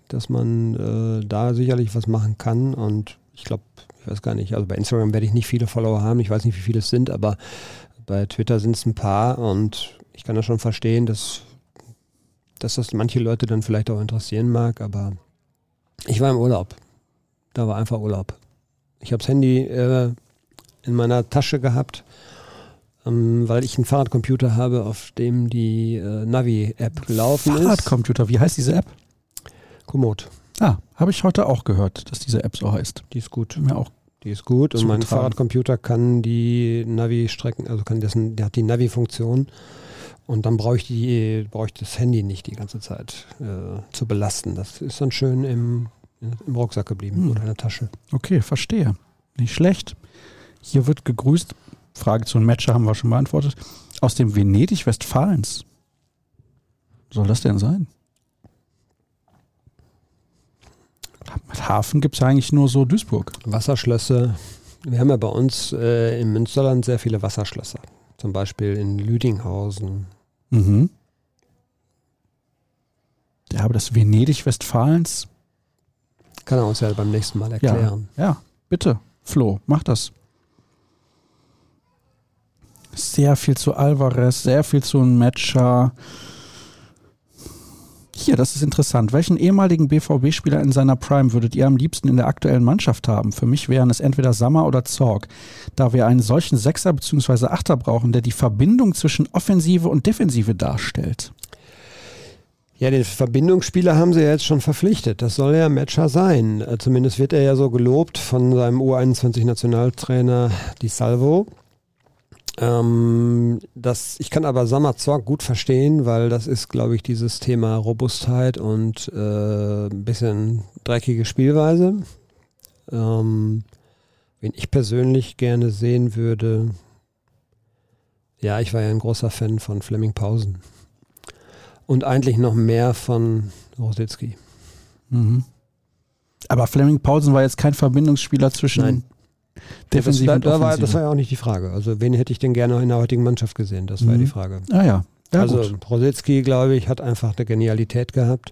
da sicherlich was machen kann und ich glaube, ich weiß gar nicht, also bei Instagram werde ich nicht viele Follower haben, ich weiß nicht, wie viele es sind, aber bei Twitter sind es ein paar und ich kann das schon verstehen, dass das manche Leute dann vielleicht auch interessieren mag, aber ich war im Urlaub. Da war einfach Urlaub. Ich habe das Handy in meiner Tasche gehabt, weil ich einen Fahrradcomputer habe, auf dem die Navi-App gelaufen ist. Fahrradcomputer, wie heißt diese App? Komoot. Habe ich heute auch gehört, dass diese App so heißt. Die ist gut. Mir auch. Die ist gut und mein Fahrradcomputer kann die Navi-Strecken, also der hat die Navi-Funktion. Und dann brauche ich das Handy nicht die ganze Zeit zu belasten. Das ist dann schön im Rucksack geblieben oder in der Tasche. Okay, verstehe. Nicht schlecht. Hier wird gegrüßt. Frage zu einem Matcher haben wir schon beantwortet. Aus dem Venedig Westfalens. Soll das denn sein? Mit Hafen gibt es eigentlich nur so Duisburg. Wasserschlösser. Wir haben ja bei uns im Münsterland sehr viele Wasserschlösser. Zum Beispiel in Lüdinghausen. Mhm. Ja, aber das Venedig Westfalens, Kann er uns ja beim nächsten Mal erklären. Ja, bitte, Flo, mach das. Sehr viel zu Alvarez, sehr viel zu Metscher. Hier, das ist interessant. Welchen ehemaligen BVB-Spieler in seiner Prime würdet ihr am liebsten in der aktuellen Mannschaft haben? Für mich wären es entweder Sammer oder Zorc, da wir einen solchen Sechser bzw. Achter brauchen, der die Verbindung zwischen Offensive und Defensive darstellt. Ja, den Verbindungsspieler haben sie ja jetzt schon verpflichtet. Das soll ja Metscher sein. Zumindest wird er ja so gelobt von seinem U21-Nationaltrainer Di Salvo. Ich kann aber Sammer Zorc gut verstehen, weil das ist, glaube ich, dieses Thema Robustheit und ein bisschen dreckige Spielweise. Wen ich persönlich gerne sehen würde, ja, ich war ja ein großer Fan von Flemming Pausen. Und eigentlich noch mehr von Rositzky. Mhm. Aber Flemming Pausen war jetzt kein Verbindungsspieler zwischen Defensiv und Offensive. Das war ja auch nicht die Frage. Also wen hätte ich denn gerne in der heutigen Mannschaft gesehen? Das war die Frage. Ah ja. Also Rositzky, glaube ich, hat einfach eine Genialität gehabt.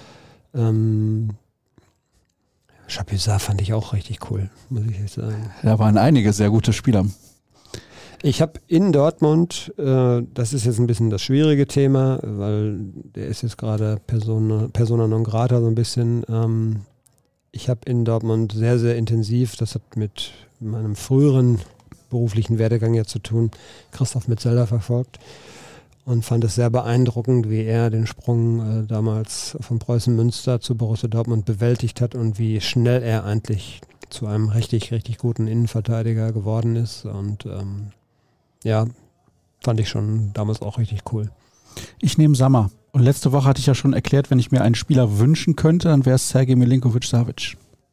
Chapuisat fand ich auch richtig cool, muss ich jetzt sagen. Da waren einige sehr gute Spieler. Ich habe in Dortmund, das ist jetzt ein bisschen das schwierige Thema, weil der ist jetzt gerade Persona non grata so ein bisschen. Ich habe in Dortmund sehr, sehr intensiv, das hat mit meinem früheren beruflichen Werdegang ja zu tun, Christoph Metzelder verfolgt und fand es sehr beeindruckend, wie er den Sprung damals von Preußen Münster zu Borussia Dortmund bewältigt hat und wie schnell er eigentlich zu einem richtig, richtig guten Innenverteidiger geworden ist. Und ja, fand ich schon damals auch richtig cool. Ich nehme Sammer. Und letzte Woche hatte ich ja schon erklärt, wenn ich mir einen Spieler wünschen könnte, dann wäre es Sergej Milinkovic-Savic.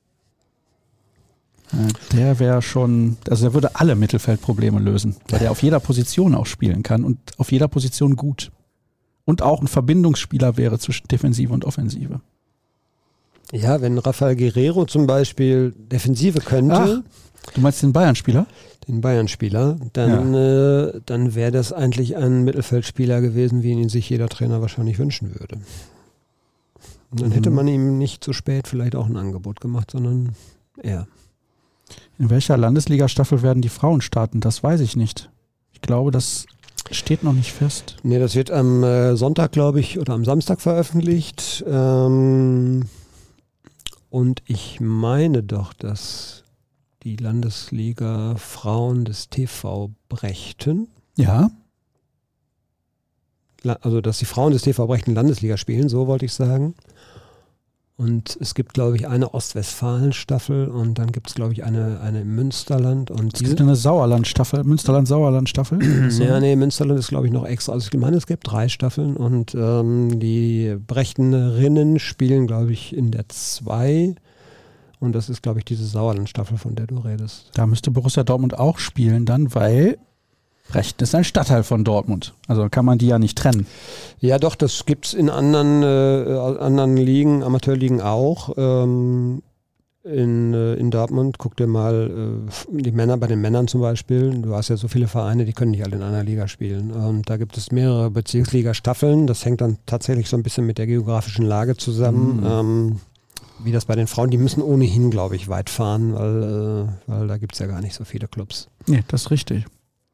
Der wäre schon, also der würde alle Mittelfeldprobleme lösen, weil der auf jeder Position auch spielen kann und auf jeder Position gut. Und auch ein Verbindungsspieler wäre zwischen Defensive und Offensive. Ja, wenn Rafael Guerreiro zum Beispiel Defensive könnte. Ach, du meinst den Bayern-Spieler? Den Bayern-Spieler, dann wäre das eigentlich ein Mittelfeldspieler gewesen, wie ihn sich jeder Trainer wahrscheinlich wünschen würde. Und dann hätte man ihm nicht zu spät vielleicht auch ein Angebot gemacht, sondern er. In welcher Landesliga-Staffel werden die Frauen starten? Das weiß ich nicht. Ich glaube, das steht noch nicht fest. Nee, das wird am Sonntag, glaube ich, oder am Samstag veröffentlicht. Und ich meine doch, dass die Landesliga Frauen des TV Brechten. Ja. Also, dass die Frauen des TV Brechten Landesliga spielen, so wollte ich sagen. Und es gibt, glaube ich, eine Ostwestfalen-Staffel und dann gibt es, glaube ich, eine im Münsterland. Und es gibt eine Sauerland-Staffel, Münsterland-Sauerland-Staffel. So. Ja, nee, Münsterland ist, glaube ich, noch extra. Also ich meine, es gibt 3 Staffeln und die Brechtenerinnen spielen, glaube ich, in der 2. Und das ist, glaube ich, diese Sauerland-Staffel, von der du redest. Da müsste Borussia Dortmund auch spielen dann, weil Brechten ist ein Stadtteil von Dortmund. Also kann man die ja nicht trennen. Ja doch, das gibt es in anderen Ligen, Amateurligen auch. In Dortmund, guck dir mal die Männer, bei den Männern zum Beispiel. Du hast ja so viele Vereine, die können nicht alle in einer Liga spielen. Und da gibt es mehrere Bezirksliga-Staffeln. Das hängt dann tatsächlich so ein bisschen mit der geografischen Lage zusammen. Wie das bei den Frauen, die müssen ohnehin, glaube ich, weit fahren, weil da gibt es ja gar nicht so viele Clubs. Nee, das ist richtig.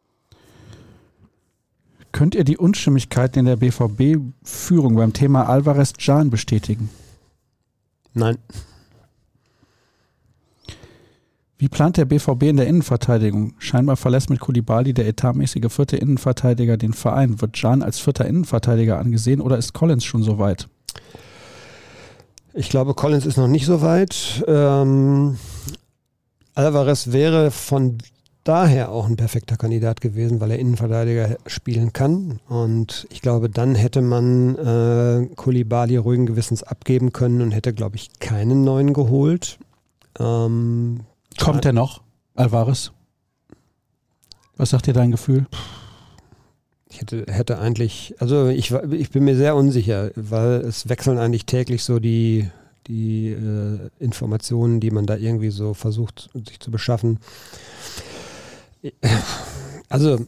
Könnt ihr die Unstimmigkeiten in der BVB-Führung beim Thema Alvarez-Can bestätigen? Nein. Wie plant der BVB in der Innenverteidigung? Scheinbar verlässt mit Koulibaly der etatmäßige 4. Innenverteidiger den Verein. Wird Can als 4. Innenverteidiger angesehen oder ist Collins schon so weit? Ich glaube, Collins ist noch nicht so weit. Alvarez wäre von daher auch ein perfekter Kandidat gewesen, weil er Innenverteidiger spielen kann. Und ich glaube, dann hätte man Koulibaly ruhigen Gewissens abgeben können und hätte, glaube ich, keinen neuen geholt. Kommt der noch, Alvarez? Was sagt dir dein Gefühl? Ich hätte eigentlich, also ich bin mir sehr unsicher, weil es wechseln eigentlich täglich so die Informationen, die man da irgendwie so versucht, sich zu beschaffen. Also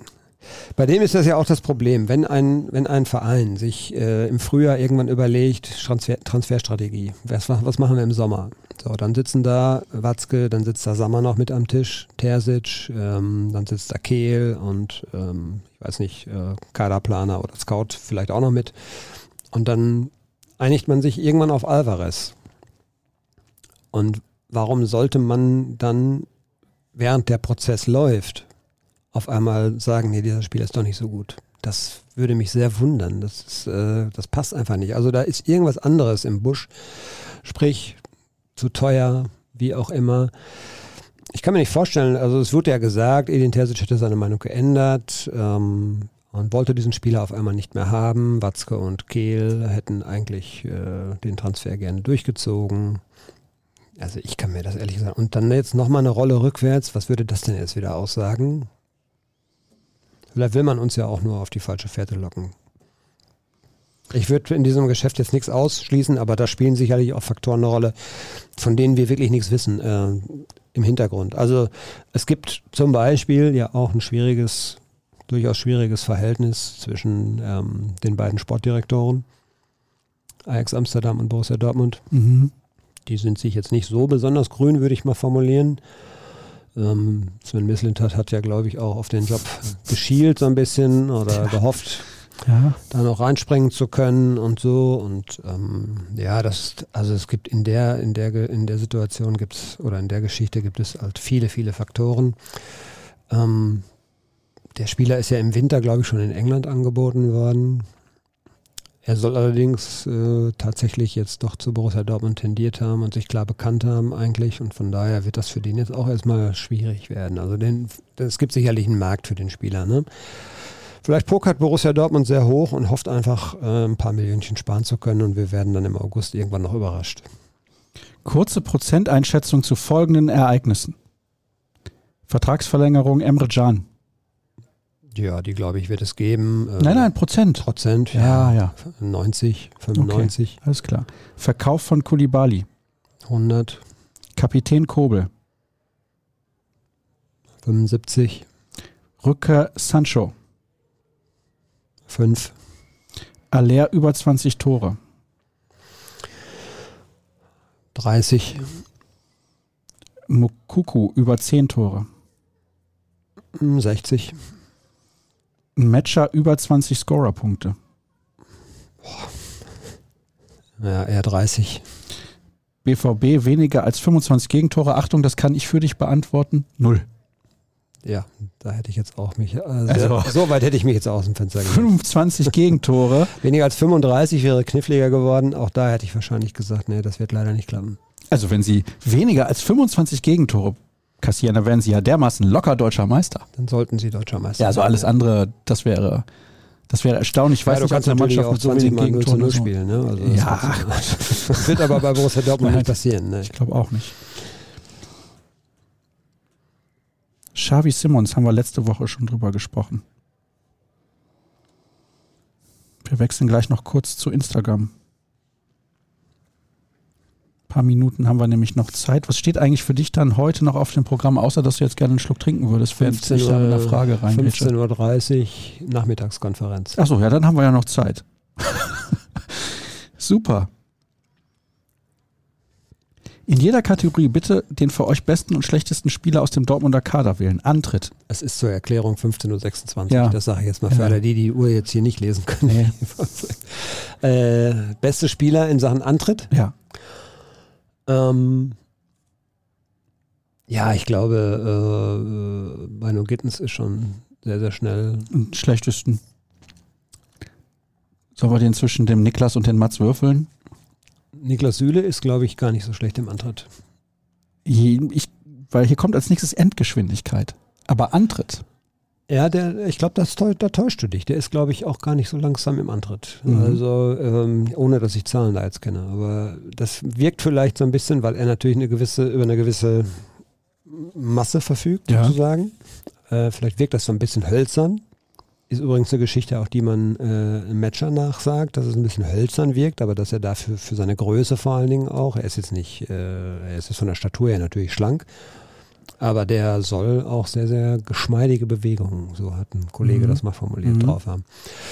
Bei dem ist das ja auch das Problem, wenn ein Verein sich im Frühjahr irgendwann überlegt, Transferstrategie, was machen wir im Sommer? So, dann sitzen da Watzke, dann sitzt da Sammer noch mit am Tisch, Terzic, dann sitzt da Kehl und ich weiß nicht, Kaderplaner oder Scout vielleicht auch noch mit. Und dann einigt man sich irgendwann auf Alvarez. Und warum sollte man dann, während der Prozess läuft, auf einmal sagen, nee, dieser Spieler ist doch nicht so gut? Das würde mich sehr wundern. Das passt einfach nicht. Also da ist irgendwas anderes im Busch. Sprich, zu teuer, wie auch immer. Ich kann mir nicht vorstellen, also es wurde ja gesagt, Edin Terzic hätte seine Meinung geändert und wollte diesen Spieler auf einmal nicht mehr haben. Watzke und Kehl hätten eigentlich den Transfer gerne durchgezogen. Also ich kann mir das ehrlich sagen. Und dann jetzt nochmal eine Rolle rückwärts, was würde das denn jetzt wieder aussagen? Vielleicht will man uns ja auch nur auf die falsche Fährte locken. Ich würde in diesem Geschäft jetzt nichts ausschließen, aber da spielen sicherlich auch Faktoren eine Rolle, von denen wir wirklich nichts wissen im Hintergrund. Also es gibt zum Beispiel ja auch ein durchaus schwieriges Verhältnis zwischen den beiden Sportdirektoren, Ajax Amsterdam und Borussia Dortmund. Mhm. Die sind sich jetzt nicht so besonders grün, würde ich mal formulieren. Sven Mislintat hat ja, glaube ich, auch auf den Job geschielt so ein bisschen oder gehofft, da noch reinspringen zu können und so. Und es gibt in der Situation gibt's, oder in der Geschichte gibt es halt viele, viele Faktoren. Der Spieler ist ja im Winter, glaube ich, schon in England angeboten worden. Er soll allerdings tatsächlich jetzt doch zu Borussia Dortmund tendiert haben und sich klar bekannt haben eigentlich. Und von daher wird das für den jetzt auch erstmal schwierig werden. Also es gibt sicherlich einen Markt für den Spieler, ne? Vielleicht pokert Borussia Dortmund sehr hoch und hofft einfach, ein paar Millionchen sparen zu können und wir werden dann im August irgendwann noch überrascht. Kurze Prozenteinschätzung zu folgenden Ereignissen. Vertragsverlängerung Emre Can. Ja, die glaube ich wird es geben. Nein, Prozent. Prozent, ja. 90, 95. Okay, alles klar. Verkauf von Koulibaly. 100. Kapitän Kobel. 75. Rückkehr Sancho. 5. Aller über 20 Tore. 30. Moukoko über 10 Tore. 60. Matcher über 20 Scorerpunkte. Ja, eher 30. BVB weniger als 25 Gegentore. Achtung, das kann ich für dich beantworten. 0. Ja, da hätte ich jetzt auch mich, so weit hätte ich mich jetzt aus dem Fenster gelegt. 25 Gegentore. Weniger als 35 wäre kniffliger geworden. Auch da hätte ich wahrscheinlich gesagt, nee, das wird leider nicht klappen. Also wenn sie weniger als 25 Gegentore kassieren, dann wären sie ja dermaßen locker deutscher Meister. Dann sollten sie deutscher Meister. Ja, also alles andere, das wäre erstaunlich. Ich weiß nicht, ob eine Mannschaft mit 20 Gegentoren spielen. Ne? Also das wird aber bei Borussia Dortmund nicht passieren. Ne? Ich glaube auch nicht. Xavi Simons haben wir letzte Woche schon drüber gesprochen. Wir wechseln gleich noch kurz zu Instagram. Ein paar Minuten haben wir nämlich noch Zeit. Was steht eigentlich für dich dann heute noch auf dem Programm, außer dass du jetzt gerne einen Schluck trinken würdest, wenn ich da mit einer Frage rein. 15.30 Uhr Nachmittagskonferenz. Achso, ja, dann haben wir ja noch Zeit. Super. In jeder Kategorie bitte den für euch besten und schlechtesten Spieler aus dem Dortmunder Kader wählen. Antritt. Es ist zur Erklärung 15.26 Uhr. Ja. Das sage ich jetzt mal für alle, die Uhr jetzt hier nicht lesen können. Nee. Beste Spieler in Sachen Antritt? Ja. Ja, ich glaube, Bino Gittens ist schon sehr, sehr schnell. Und schlechtesten? Sollen wir den zwischen dem Niklas und den Mats würfeln? Niklas Süle ist, glaube ich, gar nicht so schlecht im Antritt. Weil hier kommt als nächstes Endgeschwindigkeit. Aber Antritt. Ja, ich glaube, da täuscht du dich. Der ist, glaube ich, auch gar nicht so langsam im Antritt. Mhm. Also, ohne dass ich Zahlen da jetzt kenne. Aber das wirkt vielleicht so ein bisschen, weil er natürlich über eine gewisse Masse verfügt, sozusagen. Vielleicht wirkt das so ein bisschen hölzern. Ist übrigens eine Geschichte, auch die man im Matcher nachsagt, dass es ein bisschen hölzern wirkt, aber dass er dafür für seine Größe vor allen Dingen auch, er ist jetzt von der Statur her natürlich schlank, Aber der soll auch sehr, sehr geschmeidige Bewegungen, so hat ein Kollege das mal formuliert, drauf haben.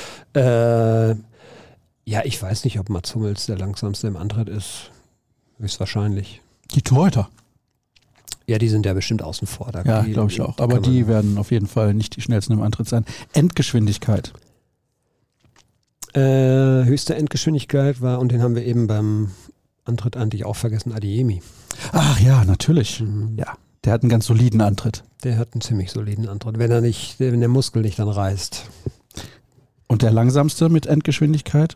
Ja, ich weiß nicht, ob Mats Hummels der langsamste im Antritt ist. Höchstwahrscheinlich. Die Torhüter. Ja, die sind ja bestimmt außen vor. Da ja, glaube ich auch. Aber die werden auf jeden Fall nicht die schnellsten im Antritt sein. Endgeschwindigkeit. Höchste Endgeschwindigkeit war, und den haben wir eben beim Antritt eigentlich auch vergessen, Adeyemi. Ach ja, natürlich. Ja, der hat einen ganz soliden Antritt. Der hat einen ziemlich soliden Antritt, wenn der Muskel nicht dann reißt. Und der langsamste mit Endgeschwindigkeit?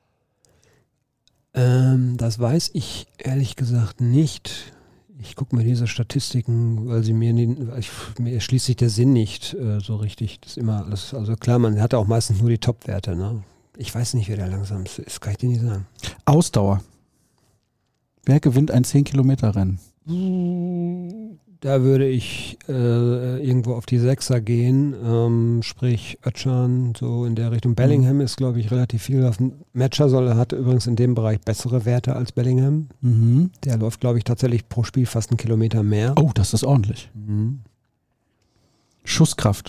Das weiß ich ehrlich gesagt nicht. Ich gucke mir diese Statistiken, weil mir erschließt sich der Sinn nicht so richtig. Das ist immer alles, also klar, man hat auch meistens nur die Top-Werte, ne? Ich weiß nicht, wer der langsamste ist, kann ich dir nicht sagen. Ausdauer. Wer gewinnt ein 10-Kilometer-Rennen? Da würde ich irgendwo auf die Sechser gehen, sprich Özcan, so in der Richtung. Bellingham ist, glaube ich, relativ viel gelaufen. Metscher hat übrigens in dem Bereich bessere Werte als Bellingham. Der läuft, glaube ich, tatsächlich pro Spiel fast einen Kilometer mehr. Oh, das ist ordentlich. Schusskraft.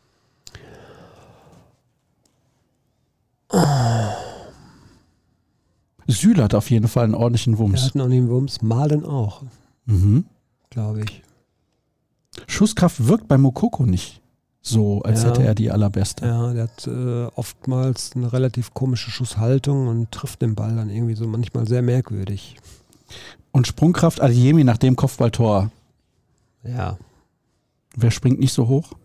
Süle hat auf jeden Fall einen ordentlichen Wumms. Der hat einen ordentlichen Wumms. Malen auch. Glaube ich. Schusskraft wirkt bei Moukoko nicht so, als hätte er die allerbeste. Ja, der hat oftmals eine relativ komische Schusshaltung und trifft den Ball dann irgendwie so manchmal sehr merkwürdig. Und Sprungkraft Adeyemi nach dem Kopfballtor. Ja. Wer springt nicht so hoch?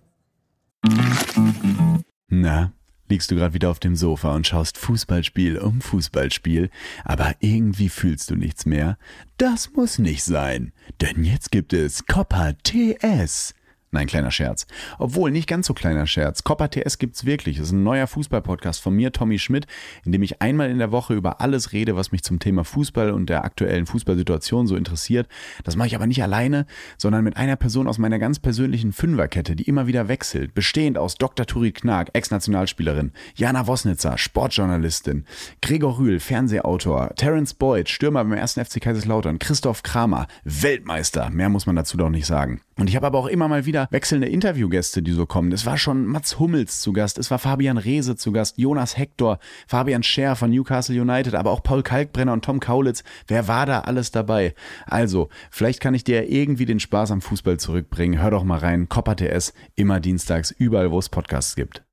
Na, liegst du gerade wieder auf dem Sofa und schaust Fußballspiel um Fußballspiel, aber irgendwie fühlst du nichts mehr? Das muss nicht sein, denn jetzt gibt es Copa TS. Nein, kleiner Scherz. Obwohl, nicht ganz so kleiner Scherz. Copa TS gibt's wirklich. Das ist ein neuer Fußball-Podcast von mir, Tommy Schmidt, in dem ich einmal in der Woche über alles rede, was mich zum Thema Fußball und der aktuellen Fußballsituation so interessiert. Das mache ich aber nicht alleine, sondern mit einer Person aus meiner ganz persönlichen Fünferkette, die immer wieder wechselt. Bestehend aus Dr. Turit Knag, Ex-Nationalspielerin, Jana Wosnitzer, Sportjournalistin, Gregor Rühl, Fernsehautor, Terence Boyd, Stürmer beim 1. FC Kaiserslautern, Christoph Kramer, Weltmeister. Mehr muss man dazu doch nicht sagen. Und ich habe aber auch immer mal wieder wechselnde Interviewgäste, die so kommen. Es war schon Mats Hummels zu Gast, es war Fabian Reese zu Gast, Jonas Hector, Fabian Scher von Newcastle United, aber auch Paul Kalkbrenner und Tom Kaulitz. Wer war da alles dabei? Also, vielleicht kann ich dir irgendwie den Spaß am Fußball zurückbringen. Hör doch mal rein. Copa TS, immer dienstags, überall, wo es Podcasts gibt.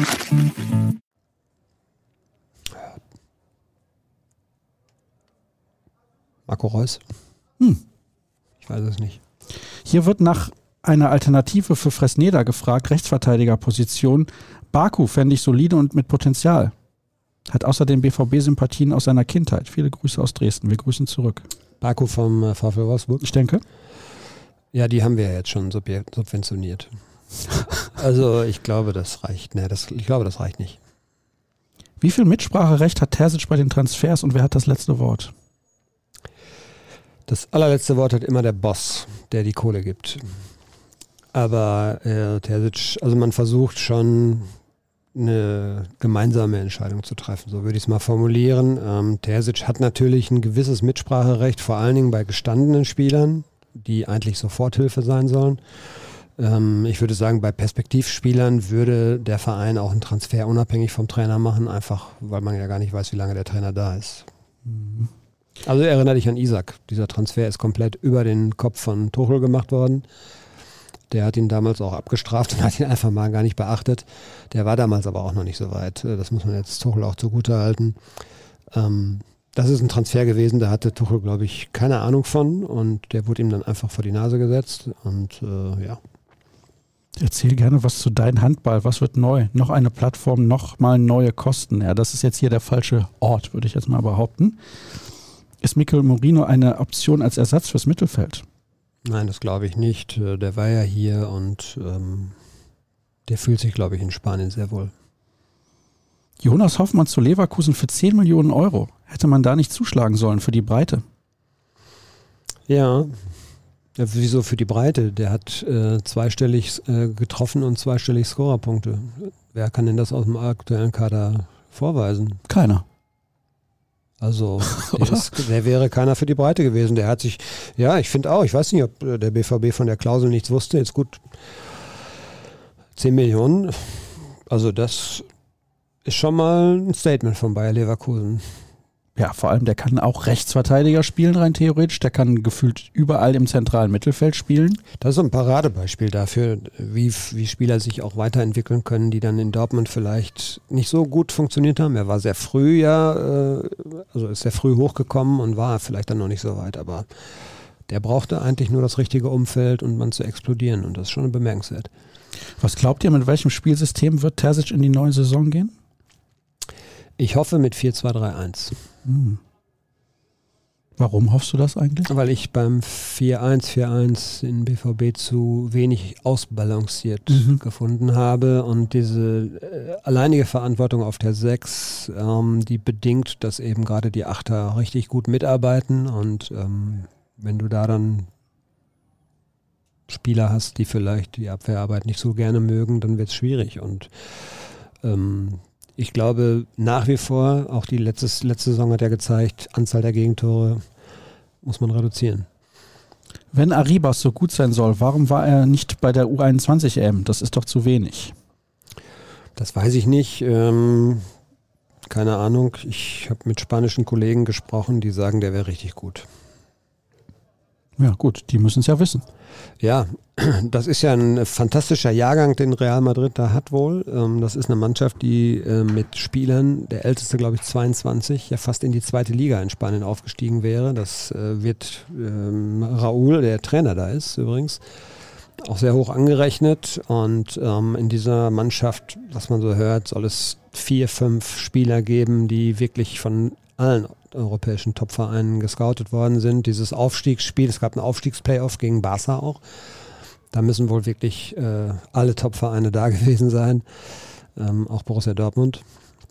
Marco Reus? Ich weiß es nicht. Hier wird nach einer Alternative für Fresneda gefragt, Rechtsverteidigerposition. Baku fände ich solide und mit Potenzial. Hat außerdem BVB-Sympathien aus seiner Kindheit. Viele Grüße aus Dresden. Wir grüßen zurück. Baku vom VfL Wolfsburg? Ich denke. Ja, die haben wir ja jetzt schon subventioniert. Also ich glaube, das reicht. Ich glaube, das reicht nicht. Wie viel Mitspracherecht hat Terzic bei den Transfers und wer hat das letzte Wort? Das allerletzte Wort hat immer der Boss, der die Kohle gibt. Aber Terzic, also man versucht schon eine gemeinsame Entscheidung zu treffen, so würde ich es mal formulieren. Terzic hat natürlich ein gewisses Mitspracherecht, vor allen Dingen bei gestandenen Spielern, die eigentlich Soforthilfe sein sollen. Ich würde sagen, bei Perspektivspielern würde der Verein auch einen Transfer unabhängig vom Trainer machen, einfach weil man ja gar nicht weiß, wie lange der Trainer da ist. Also erinnere dich an Isak. Dieser Transfer ist komplett über den Kopf von Tuchel gemacht worden. Der hat ihn damals auch abgestraft und hat ihn einfach mal gar nicht beachtet. Der war damals aber auch noch nicht so weit. Das muss man jetzt Tuchel auch zugute halten. Das ist ein Transfer gewesen, da hatte Tuchel, glaube ich, keine Ahnung von und der wurde ihm dann einfach vor die Nase gesetzt und ja. Erzähl gerne was zu deinem Handball. Was wird neu? Noch eine Plattform, noch mal neue Kosten. Ja, das ist jetzt hier der falsche Ort, würde ich jetzt mal behaupten. Ist Mikel Morino eine Option als Ersatz fürs Mittelfeld? Nein, das glaube ich nicht. Der war ja hier und der fühlt sich, glaube ich, in Spanien sehr wohl. Jonas Hoffmann zu Leverkusen für 10 Millionen Euro. Hätte man da nicht zuschlagen sollen für die Breite? Ja, wieso für die Breite? Der hat zweistellig getroffen und zweistellig Scorerpunkte. Wer kann denn das aus dem aktuellen Kader vorweisen? Keiner. Also der wäre keiner für die Breite gewesen. Der hat sich, ich finde auch, ich weiß nicht, ob der BVB von der Klausel nichts wusste. Jetzt gut, 10 Millionen, also das ist schon mal ein Statement von Bayer Leverkusen. Ja, vor allem, der kann auch Rechtsverteidiger spielen, rein theoretisch. Der kann gefühlt überall im zentralen Mittelfeld spielen. Das ist so ein Paradebeispiel dafür, wie Spieler sich auch weiterentwickeln können, die dann in Dortmund vielleicht nicht so gut funktioniert haben. Er war sehr früh ist sehr früh hochgekommen und war vielleicht dann noch nicht so weit. Aber der brauchte eigentlich nur das richtige Umfeld und man zu explodieren. Und das ist schon bemerkenswert. Was glaubt ihr, mit welchem Spielsystem wird Terzic in die neue Saison gehen? Ich hoffe mit 4-2-3-1. Warum hoffst du das eigentlich? Weil ich beim 4-1-4-1 in BVB zu wenig ausbalanciert gefunden habe und diese alleinige Verantwortung auf der 6, die bedingt, dass eben gerade die Achter richtig gut mitarbeiten und wenn du da dann Spieler hast, die vielleicht die Abwehrarbeit nicht so gerne mögen, dann wird es schwierig und ich glaube nach wie vor, auch die letzte Saison hat ja gezeigt, Anzahl der Gegentore muss man reduzieren. Wenn Arribas so gut sein soll, warum war er nicht bei der U21 EM? Das ist doch zu wenig. Das weiß ich nicht. Keine Ahnung. Ich habe mit spanischen Kollegen gesprochen, die sagen, der wäre richtig gut. Ja gut, die müssen es ja wissen. Ja, das ist ja ein fantastischer Jahrgang, den Real Madrid da hat wohl. Das ist eine Mannschaft, die mit Spielern, der älteste glaube ich 22, ja fast in die zweite Liga in Spanien aufgestiegen wäre. Das wird Raúl, der Trainer da ist übrigens, auch sehr hoch angerechnet. Und in dieser Mannschaft, was man so hört, soll es 4, 5 Spieler geben, die wirklich von allen europäischen Topvereinen gescoutet worden sind. Dieses Aufstiegsspiel, es gab einen Aufstiegsplayoff gegen Barca auch. Da müssen wohl wirklich alle Topvereine da gewesen sein, auch Borussia Dortmund.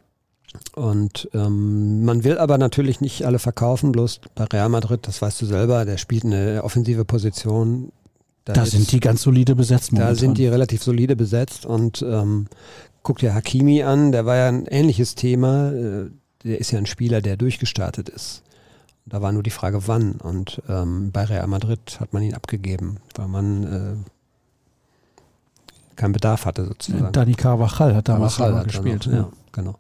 Und man will aber natürlich nicht alle verkaufen, bloß bei Real Madrid, das weißt du selber, der spielt eine offensive Position. Da sind die ganz solide besetzt momentan. Da sind die relativ solide besetzt und guck dir Hakimi an, der war ja ein ähnliches Thema. Der ist ja ein Spieler, der durchgestartet ist. Da war nur die Frage, wann. Und bei Real Madrid hat man ihn abgegeben, weil man keinen Bedarf hatte sozusagen. Dani Carvajal hat damals gespielt. Ja, genau.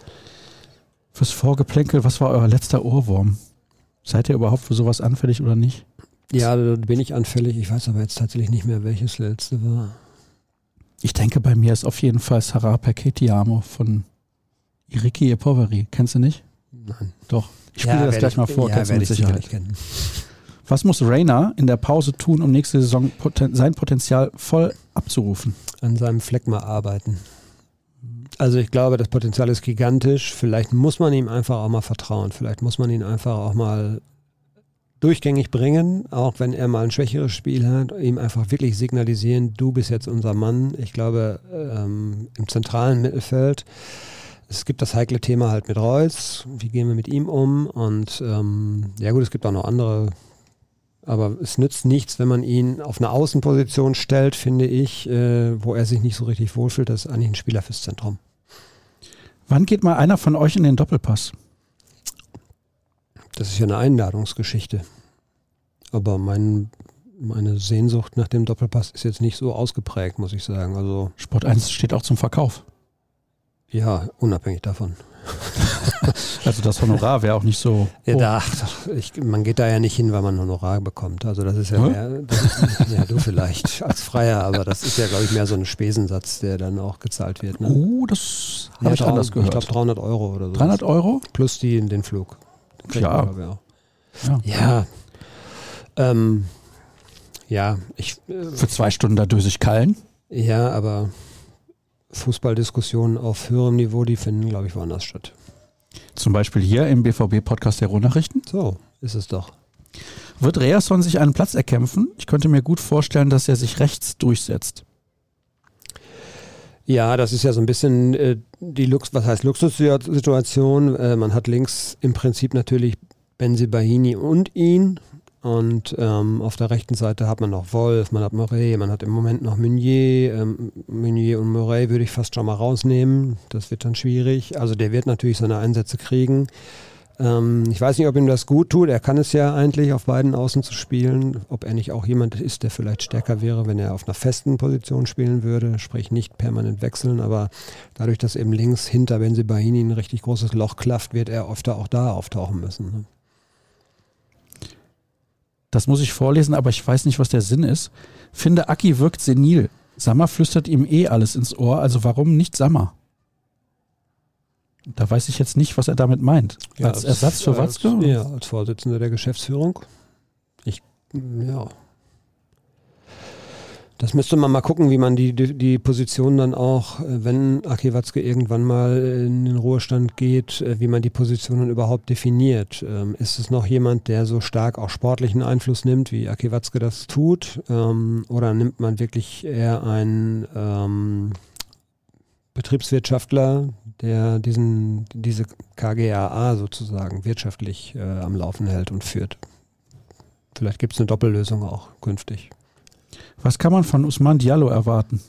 Fürs Vorgeplänkel, was war euer letzter Ohrwurm? Seid ihr überhaupt für sowas anfällig oder nicht? Ja, da bin ich anfällig. Ich weiß aber jetzt tatsächlich nicht mehr, welches letzte war. Ich denke, bei mir ist auf jeden Fall Sarà Perché Ti amo von Iriki e Poveri. Kennst du nicht? Nein. Doch. Ich spiele das gleich mal vor. Kennst du mit Sicherheit. Was muss Reina in der Pause tun, um nächste Saison sein Potenzial voll abzurufen? An seinem Fleck mal arbeiten. Also ich glaube, das Potenzial ist gigantisch. Vielleicht muss man ihm einfach auch mal vertrauen. Vielleicht muss man ihn einfach auch mal durchgängig bringen, auch wenn er mal ein schwächeres Spiel hat, ihm einfach wirklich signalisieren, du bist jetzt unser Mann. Ich glaube, im zentralen Mittelfeld, es gibt das heikle Thema halt mit Reus, wie gehen wir mit ihm um und ja gut, es gibt auch noch andere, aber es nützt nichts, wenn man ihn auf eine Außenposition stellt, finde ich, wo er sich nicht so richtig wohlfühlt, das ist eigentlich ein Spieler fürs Zentrum. Wann geht mal einer von euch in den Doppelpass? Das ist ja eine Einladungsgeschichte. Aber meine Sehnsucht nach dem Doppelpass ist jetzt nicht so ausgeprägt, muss ich sagen. Also Sport 1 steht auch zum Verkauf. Ja, unabhängig davon. Also das Honorar wäre auch nicht so ja, man geht da ja nicht hin, weil man Honorar bekommt. Also das ist ja mehr, ja du vielleicht als Freier, aber das ist ja, glaube ich, mehr so ein Spesensatz, der dann auch gezahlt wird. Ne? Oh, das habe ich anders gehört. Ich glaube 300 Euro oder so. 300 Euro? Plus den Flug. Ja. Für 2 Stunden da durch Kallen? Ja, aber Fußballdiskussionen auf höherem Niveau, die finden, glaube ich, woanders statt. Zum Beispiel hier im BVB-Podcast der Ruhrnachrichten? So ist es doch. Wird Reasson sich einen Platz erkämpfen? Ich könnte mir gut vorstellen, dass er sich rechts durchsetzt. Ja, das ist ja so ein bisschen was heißt Luxussituation. Man hat links im Prinzip natürlich Bensebaini und ihn. Und auf der rechten Seite hat man noch Wolf, man hat Morey, man hat im Moment noch Meunier. Meunier und Morey würde ich fast schon mal rausnehmen. Das wird dann schwierig. Also der wird natürlich seine Einsätze kriegen. Ich weiß nicht, ob ihm das gut tut. Er kann es ja eigentlich, auf beiden Außen zu spielen. Ob er nicht auch jemand ist, der vielleicht stärker wäre, wenn er auf einer festen Position spielen würde. Sprich nicht permanent wechseln, aber dadurch, dass eben links hinter Bensebaini ein richtig großes Loch klafft, wird er öfter auch da auftauchen müssen. Ne? Das muss ich vorlesen, aber ich weiß nicht, was der Sinn ist. Finde, Aki wirkt senil. Sammer flüstert ihm alles ins Ohr, also warum nicht Sammer? Da weiß ich jetzt nicht, was er damit meint. Ja, als Ersatz für Watzke? Ja, als Vorsitzender der Geschäftsführung. Das müsste man mal gucken, wie man die Position dann auch, wenn Aki Watzke irgendwann mal in den Ruhestand geht, wie man die Positionen überhaupt definiert. Ist es noch jemand, der so stark auch sportlichen Einfluss nimmt, wie Aki Watzke das tut? Oder nimmt man wirklich eher einen Betriebswirtschaftler, der diese KGaA sozusagen wirtschaftlich am Laufen hält und führt? Vielleicht gibt es eine Doppellösung auch künftig. Was kann man von Ousmane Diallo erwarten?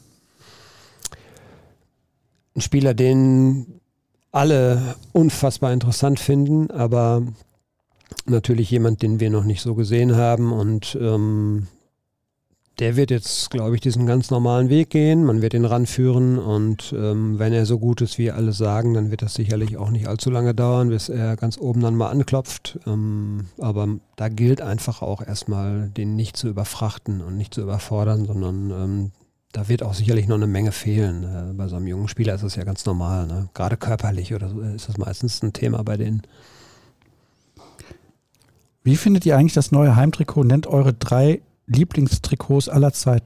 Ein Spieler, den alle unfassbar interessant finden, aber natürlich jemand, den wir noch nicht so gesehen haben und der wird jetzt, glaube ich, diesen ganz normalen Weg gehen. Man wird ihn ranführen und wenn er so gut ist, wie alle sagen, dann wird das sicherlich auch nicht allzu lange dauern, bis er ganz oben dann mal anklopft. Aber da gilt einfach auch erstmal, den nicht zu überfrachten und nicht zu überfordern, sondern da wird auch sicherlich noch eine Menge fehlen. Bei so einem jungen Spieler ist das ja ganz normal. Ne? Gerade körperlich oder so ist das meistens ein Thema bei denen. Wie findet ihr eigentlich das neue Heimtrikot? Nennt eure 3 Lieblingstrikots aller Zeiten?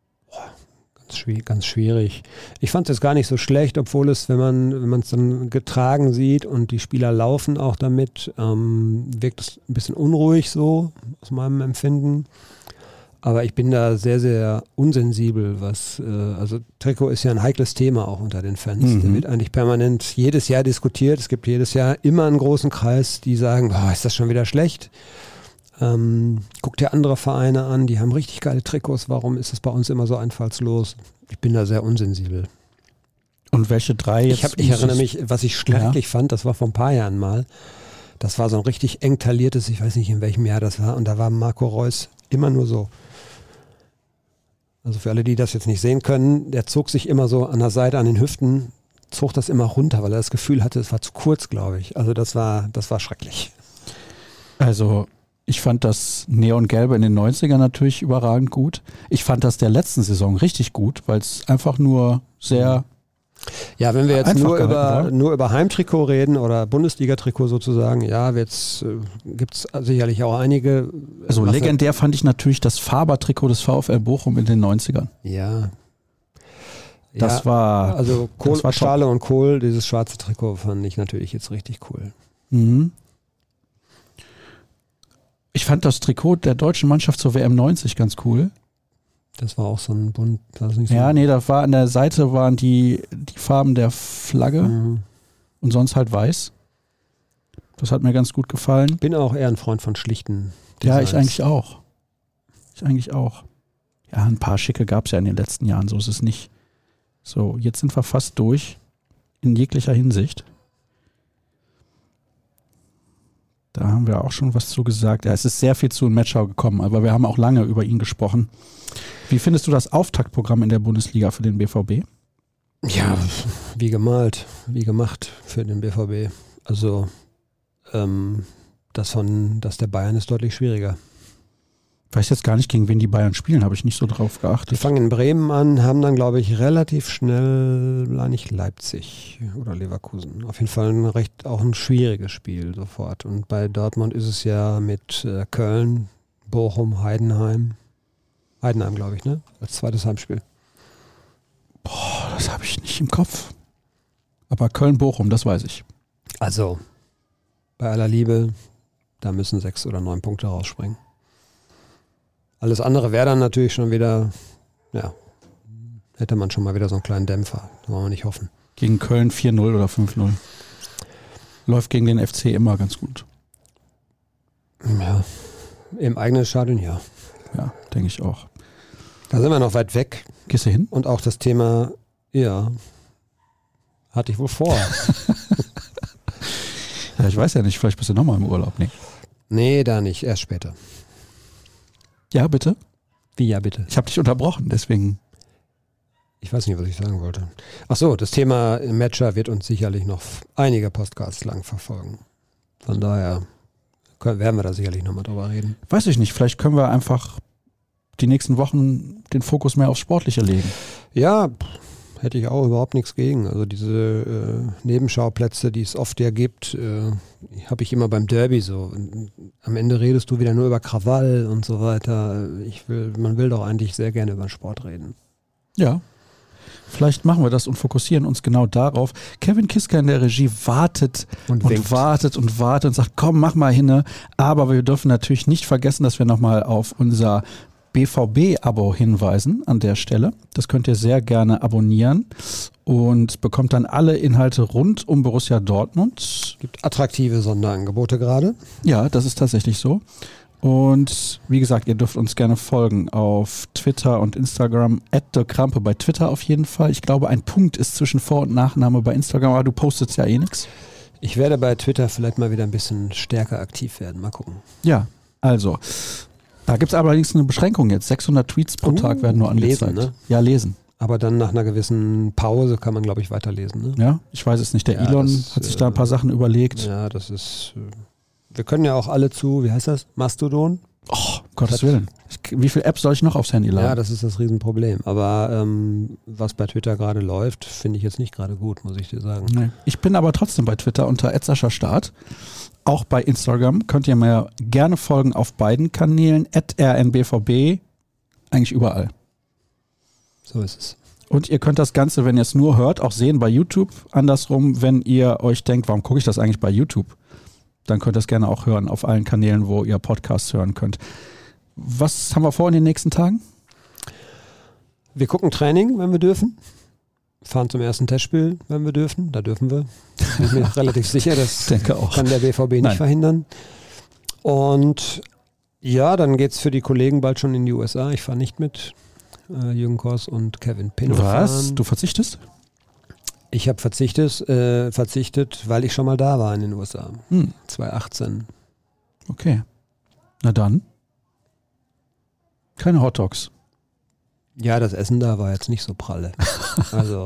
Ganz schwierig. Ich fand es gar nicht so schlecht, obwohl es, wenn man es dann getragen sieht und die Spieler laufen auch damit, wirkt es ein bisschen unruhig so, aus meinem Empfinden. Aber ich bin da sehr, sehr unsensibel, also Trikot ist ja ein heikles Thema auch unter den Fans. Der wird eigentlich permanent jedes Jahr diskutiert. Es gibt jedes Jahr immer einen großen Kreis, die sagen, ist das schon wieder schlecht? Guck dir andere Vereine an, die haben richtig geile Trikots. Warum ist es bei uns immer so einfallslos? Ich bin da sehr unsensibel. Und welche 3 jetzt? Ich erinnere mich, was ich schrecklich fand, das war vor ein paar Jahren mal. Das war so ein richtig eng tailliertes, ich weiß nicht in welchem Jahr das war, und da war Marco Reus immer nur so. Also für alle, die das jetzt nicht sehen können, der zog sich immer so an der Seite an den Hüften, zog das immer runter, weil er das Gefühl hatte, es war zu kurz, glaube ich. Also das war schrecklich. Also ich fand das Neongelbe in den 90ern natürlich überragend gut. Ich fand das der letzten Saison richtig gut, weil es einfach nur sehr Ja, wenn wir jetzt nur über Heimtrikot reden oder Bundesliga-Trikot sozusagen, ja, jetzt gibt es sicherlich auch einige. Also legendär fand ich natürlich das Faber-Trikot des VfL Bochum in den 90ern. Ja. Das war also Stahle und Kohl, dieses schwarze Trikot fand ich natürlich jetzt richtig cool. Mhm. Ich fand das Trikot der deutschen Mannschaft zur WM 90 ganz cool. Das war auch so ein bunt. Ja, nee, da war an der Seite waren die Farben der Flagge und sonst halt weiß. Das hat mir ganz gut gefallen. Bin auch eher ein Freund von schlichten Designs. Ja, ich eigentlich auch. Ja, ein paar schicke gab es ja in den letzten Jahren, so ist es nicht. So, jetzt sind wir fast durch in jeglicher Hinsicht. Da haben wir auch schon was zu gesagt. Ja, es ist sehr viel zu in Matchau gekommen, aber wir haben auch lange über ihn gesprochen. Wie findest du das Auftaktprogramm in der Bundesliga für den BVB? Ja, wie gemalt, wie gemacht für den BVB. Also das der Bayern ist deutlich schwieriger. Ich weiß jetzt gar nicht, gegen wen die Bayern spielen, habe ich nicht so drauf geachtet. Die fangen in Bremen an, haben dann, glaube ich, relativ schnell, nicht Leipzig oder Leverkusen. Auf jeden Fall auch ein schwieriges Spiel sofort. Und bei Dortmund ist es ja mit Köln, Bochum, Heidenheim, glaube ich, ne? Als zweites Heimspiel. Boah, das habe ich nicht im Kopf. Aber Köln-Bochum, das weiß ich. Also, bei aller Liebe, da müssen 6 oder 9 Punkte rausspringen. Alles andere wäre dann natürlich schon wieder, ja, hätte man schon mal wieder so einen kleinen Dämpfer. Das wollen wir nicht hoffen. Gegen Köln 4-0 oder 5-0. Läuft gegen den FC immer ganz gut. Ja, im eigenen Stadion, ja. Ja, denke ich auch. Da sind wir noch weit weg. Gehst du hin? Und auch das Thema, ja, hatte ich wohl vor. Ja, ich weiß ja nicht, vielleicht bist du nochmal im Urlaub. Nee, da nicht, erst später. Ja, bitte? Wie, ja, bitte? Ich habe dich unterbrochen, deswegen. Ich weiß nicht, was ich sagen wollte. Ach so, das Thema Matcher wird uns sicherlich noch einige Podcasts lang verfolgen. Von daher werden wir da sicherlich nochmal drüber reden. Weiß ich nicht, vielleicht können wir einfach die nächsten Wochen den Fokus mehr aufs Sportliche legen. Ja, hätte ich auch überhaupt nichts gegen. Also diese Nebenschauplätze, die es oft ja gibt, habe ich immer beim Derby so. Und am Ende redest du wieder nur über Krawall und so weiter. Man will doch eigentlich sehr gerne über den Sport reden. Ja, vielleicht machen wir das und fokussieren uns genau darauf. Kevin Kiska in der Regie wartet und wartet und sagt, komm, mach mal hin. Aber wir dürfen natürlich nicht vergessen, dass wir nochmal auf unser BVB-Abo hinweisen an der Stelle. Das könnt ihr sehr gerne abonnieren und bekommt dann alle Inhalte rund um Borussia Dortmund. Es gibt attraktive Sonderangebote gerade. Ja, das ist tatsächlich so. Und wie gesagt, ihr dürft uns gerne folgen auf Twitter und Instagram, @derkrampe bei Twitter auf jeden Fall. Ich glaube, ein Punkt ist zwischen Vor- und Nachname bei Instagram, aber du postest ja eh nichts. Ich werde bei Twitter vielleicht mal wieder ein bisschen stärker aktiv werden. Mal gucken. Ja, also da gibt es allerdings eine Beschränkung jetzt. 600 Tweets pro Tag werden nur angezeigt. Lesen, ne? Ja, lesen. Aber dann nach einer gewissen Pause kann man, glaube ich, weiterlesen. Ne? Ja, ich weiß es nicht. Der Elon hat sich da ein paar Sachen überlegt. Ja, das ist... wir können ja auch alle zu, wie heißt das? Mastodon? Oh, Gottes Willen. Wie viele Apps soll ich noch aufs Handy laden? Ja, das ist das Riesenproblem. Aber was bei Twitter gerade läuft, finde ich jetzt nicht gerade gut, muss ich dir sagen. Nee. Ich bin aber trotzdem bei Twitter unter @SaschaStart. Auch bei Instagram könnt ihr mir gerne folgen auf beiden Kanälen, @rnbvb, eigentlich überall. So ist es. Und ihr könnt das Ganze, wenn ihr es nur hört, auch sehen bei YouTube. Andersrum, wenn ihr euch denkt, warum gucke ich das eigentlich bei YouTube? Dann könnt ihr es gerne auch hören auf allen Kanälen, wo ihr Podcasts hören könnt. Was haben wir vor in den nächsten Tagen? Wir gucken Training, wenn wir dürfen. Fahren zum ersten Testspiel, wenn wir dürfen. Da dürfen wir. Bin ich mir relativ sicher, das kann der BVB nicht verhindern. Und ja, dann geht es für die Kollegen bald schon in die USA. Ich fahre nicht mit. Jürgen Kors und Kevin Pinnow. Was? Du verzichtest? Ich habe verzichtet, weil ich schon mal da war in den USA. 2018. Okay. Na dann. Keine Hotdogs. Ja, das Essen da war jetzt nicht so pralle. Also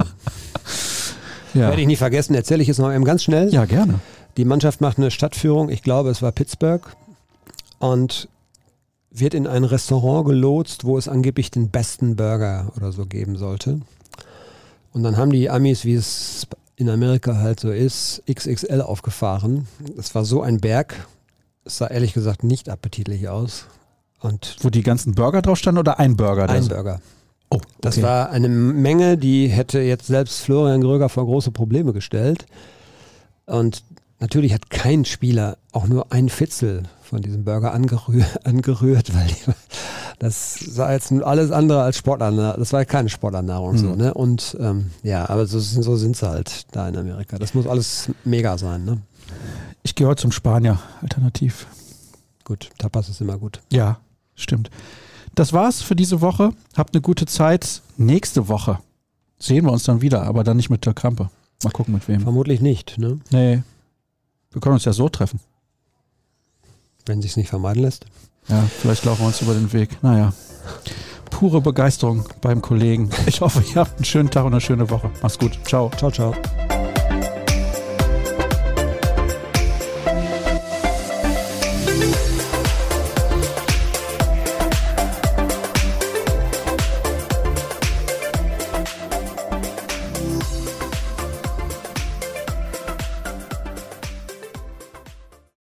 werde ich nicht vergessen, erzähle ich jetzt noch eben ganz schnell. Ja, gerne. Die Mannschaft macht eine Stadtführung, ich glaube es war Pittsburgh, und wird in ein Restaurant gelotst, wo es angeblich den besten Burger oder so geben sollte. Und dann haben die Amis, wie es in Amerika halt so ist, XXL aufgefahren. Es war so ein Berg, es sah ehrlich gesagt nicht appetitlich aus. Und wo die ganzen Burger drauf standen oder ein Burger? Ein Burger. Oh, okay. Das war eine Menge, die hätte jetzt selbst Florian Gröger vor große Probleme gestellt. Und natürlich hat kein Spieler auch nur ein Fitzel von diesem Burger angerührt, weil das sah jetzt alles andere als Sportlernahrung. Das war keine Sportlernahrung so, ne? Und aber so sind sie halt da in Amerika. Das muss alles mega sein, ne? Ich gehe heute zum Spanier, alternativ. Gut, Tapas ist immer gut. Ja, stimmt. Das war's für diese Woche. Habt eine gute Zeit. Nächste Woche sehen wir uns dann wieder, aber dann nicht mit der Krampe. Mal gucken, mit wem. Vermutlich nicht, ne? Nee. Wir können uns ja so treffen. Wenn sich's nicht vermeiden lässt. Ja, vielleicht laufen wir uns über den Weg. Naja. Pure Begeisterung beim Kollegen. Ich hoffe, ihr habt einen schönen Tag und eine schöne Woche. Mach's gut. Ciao. Ciao, ciao.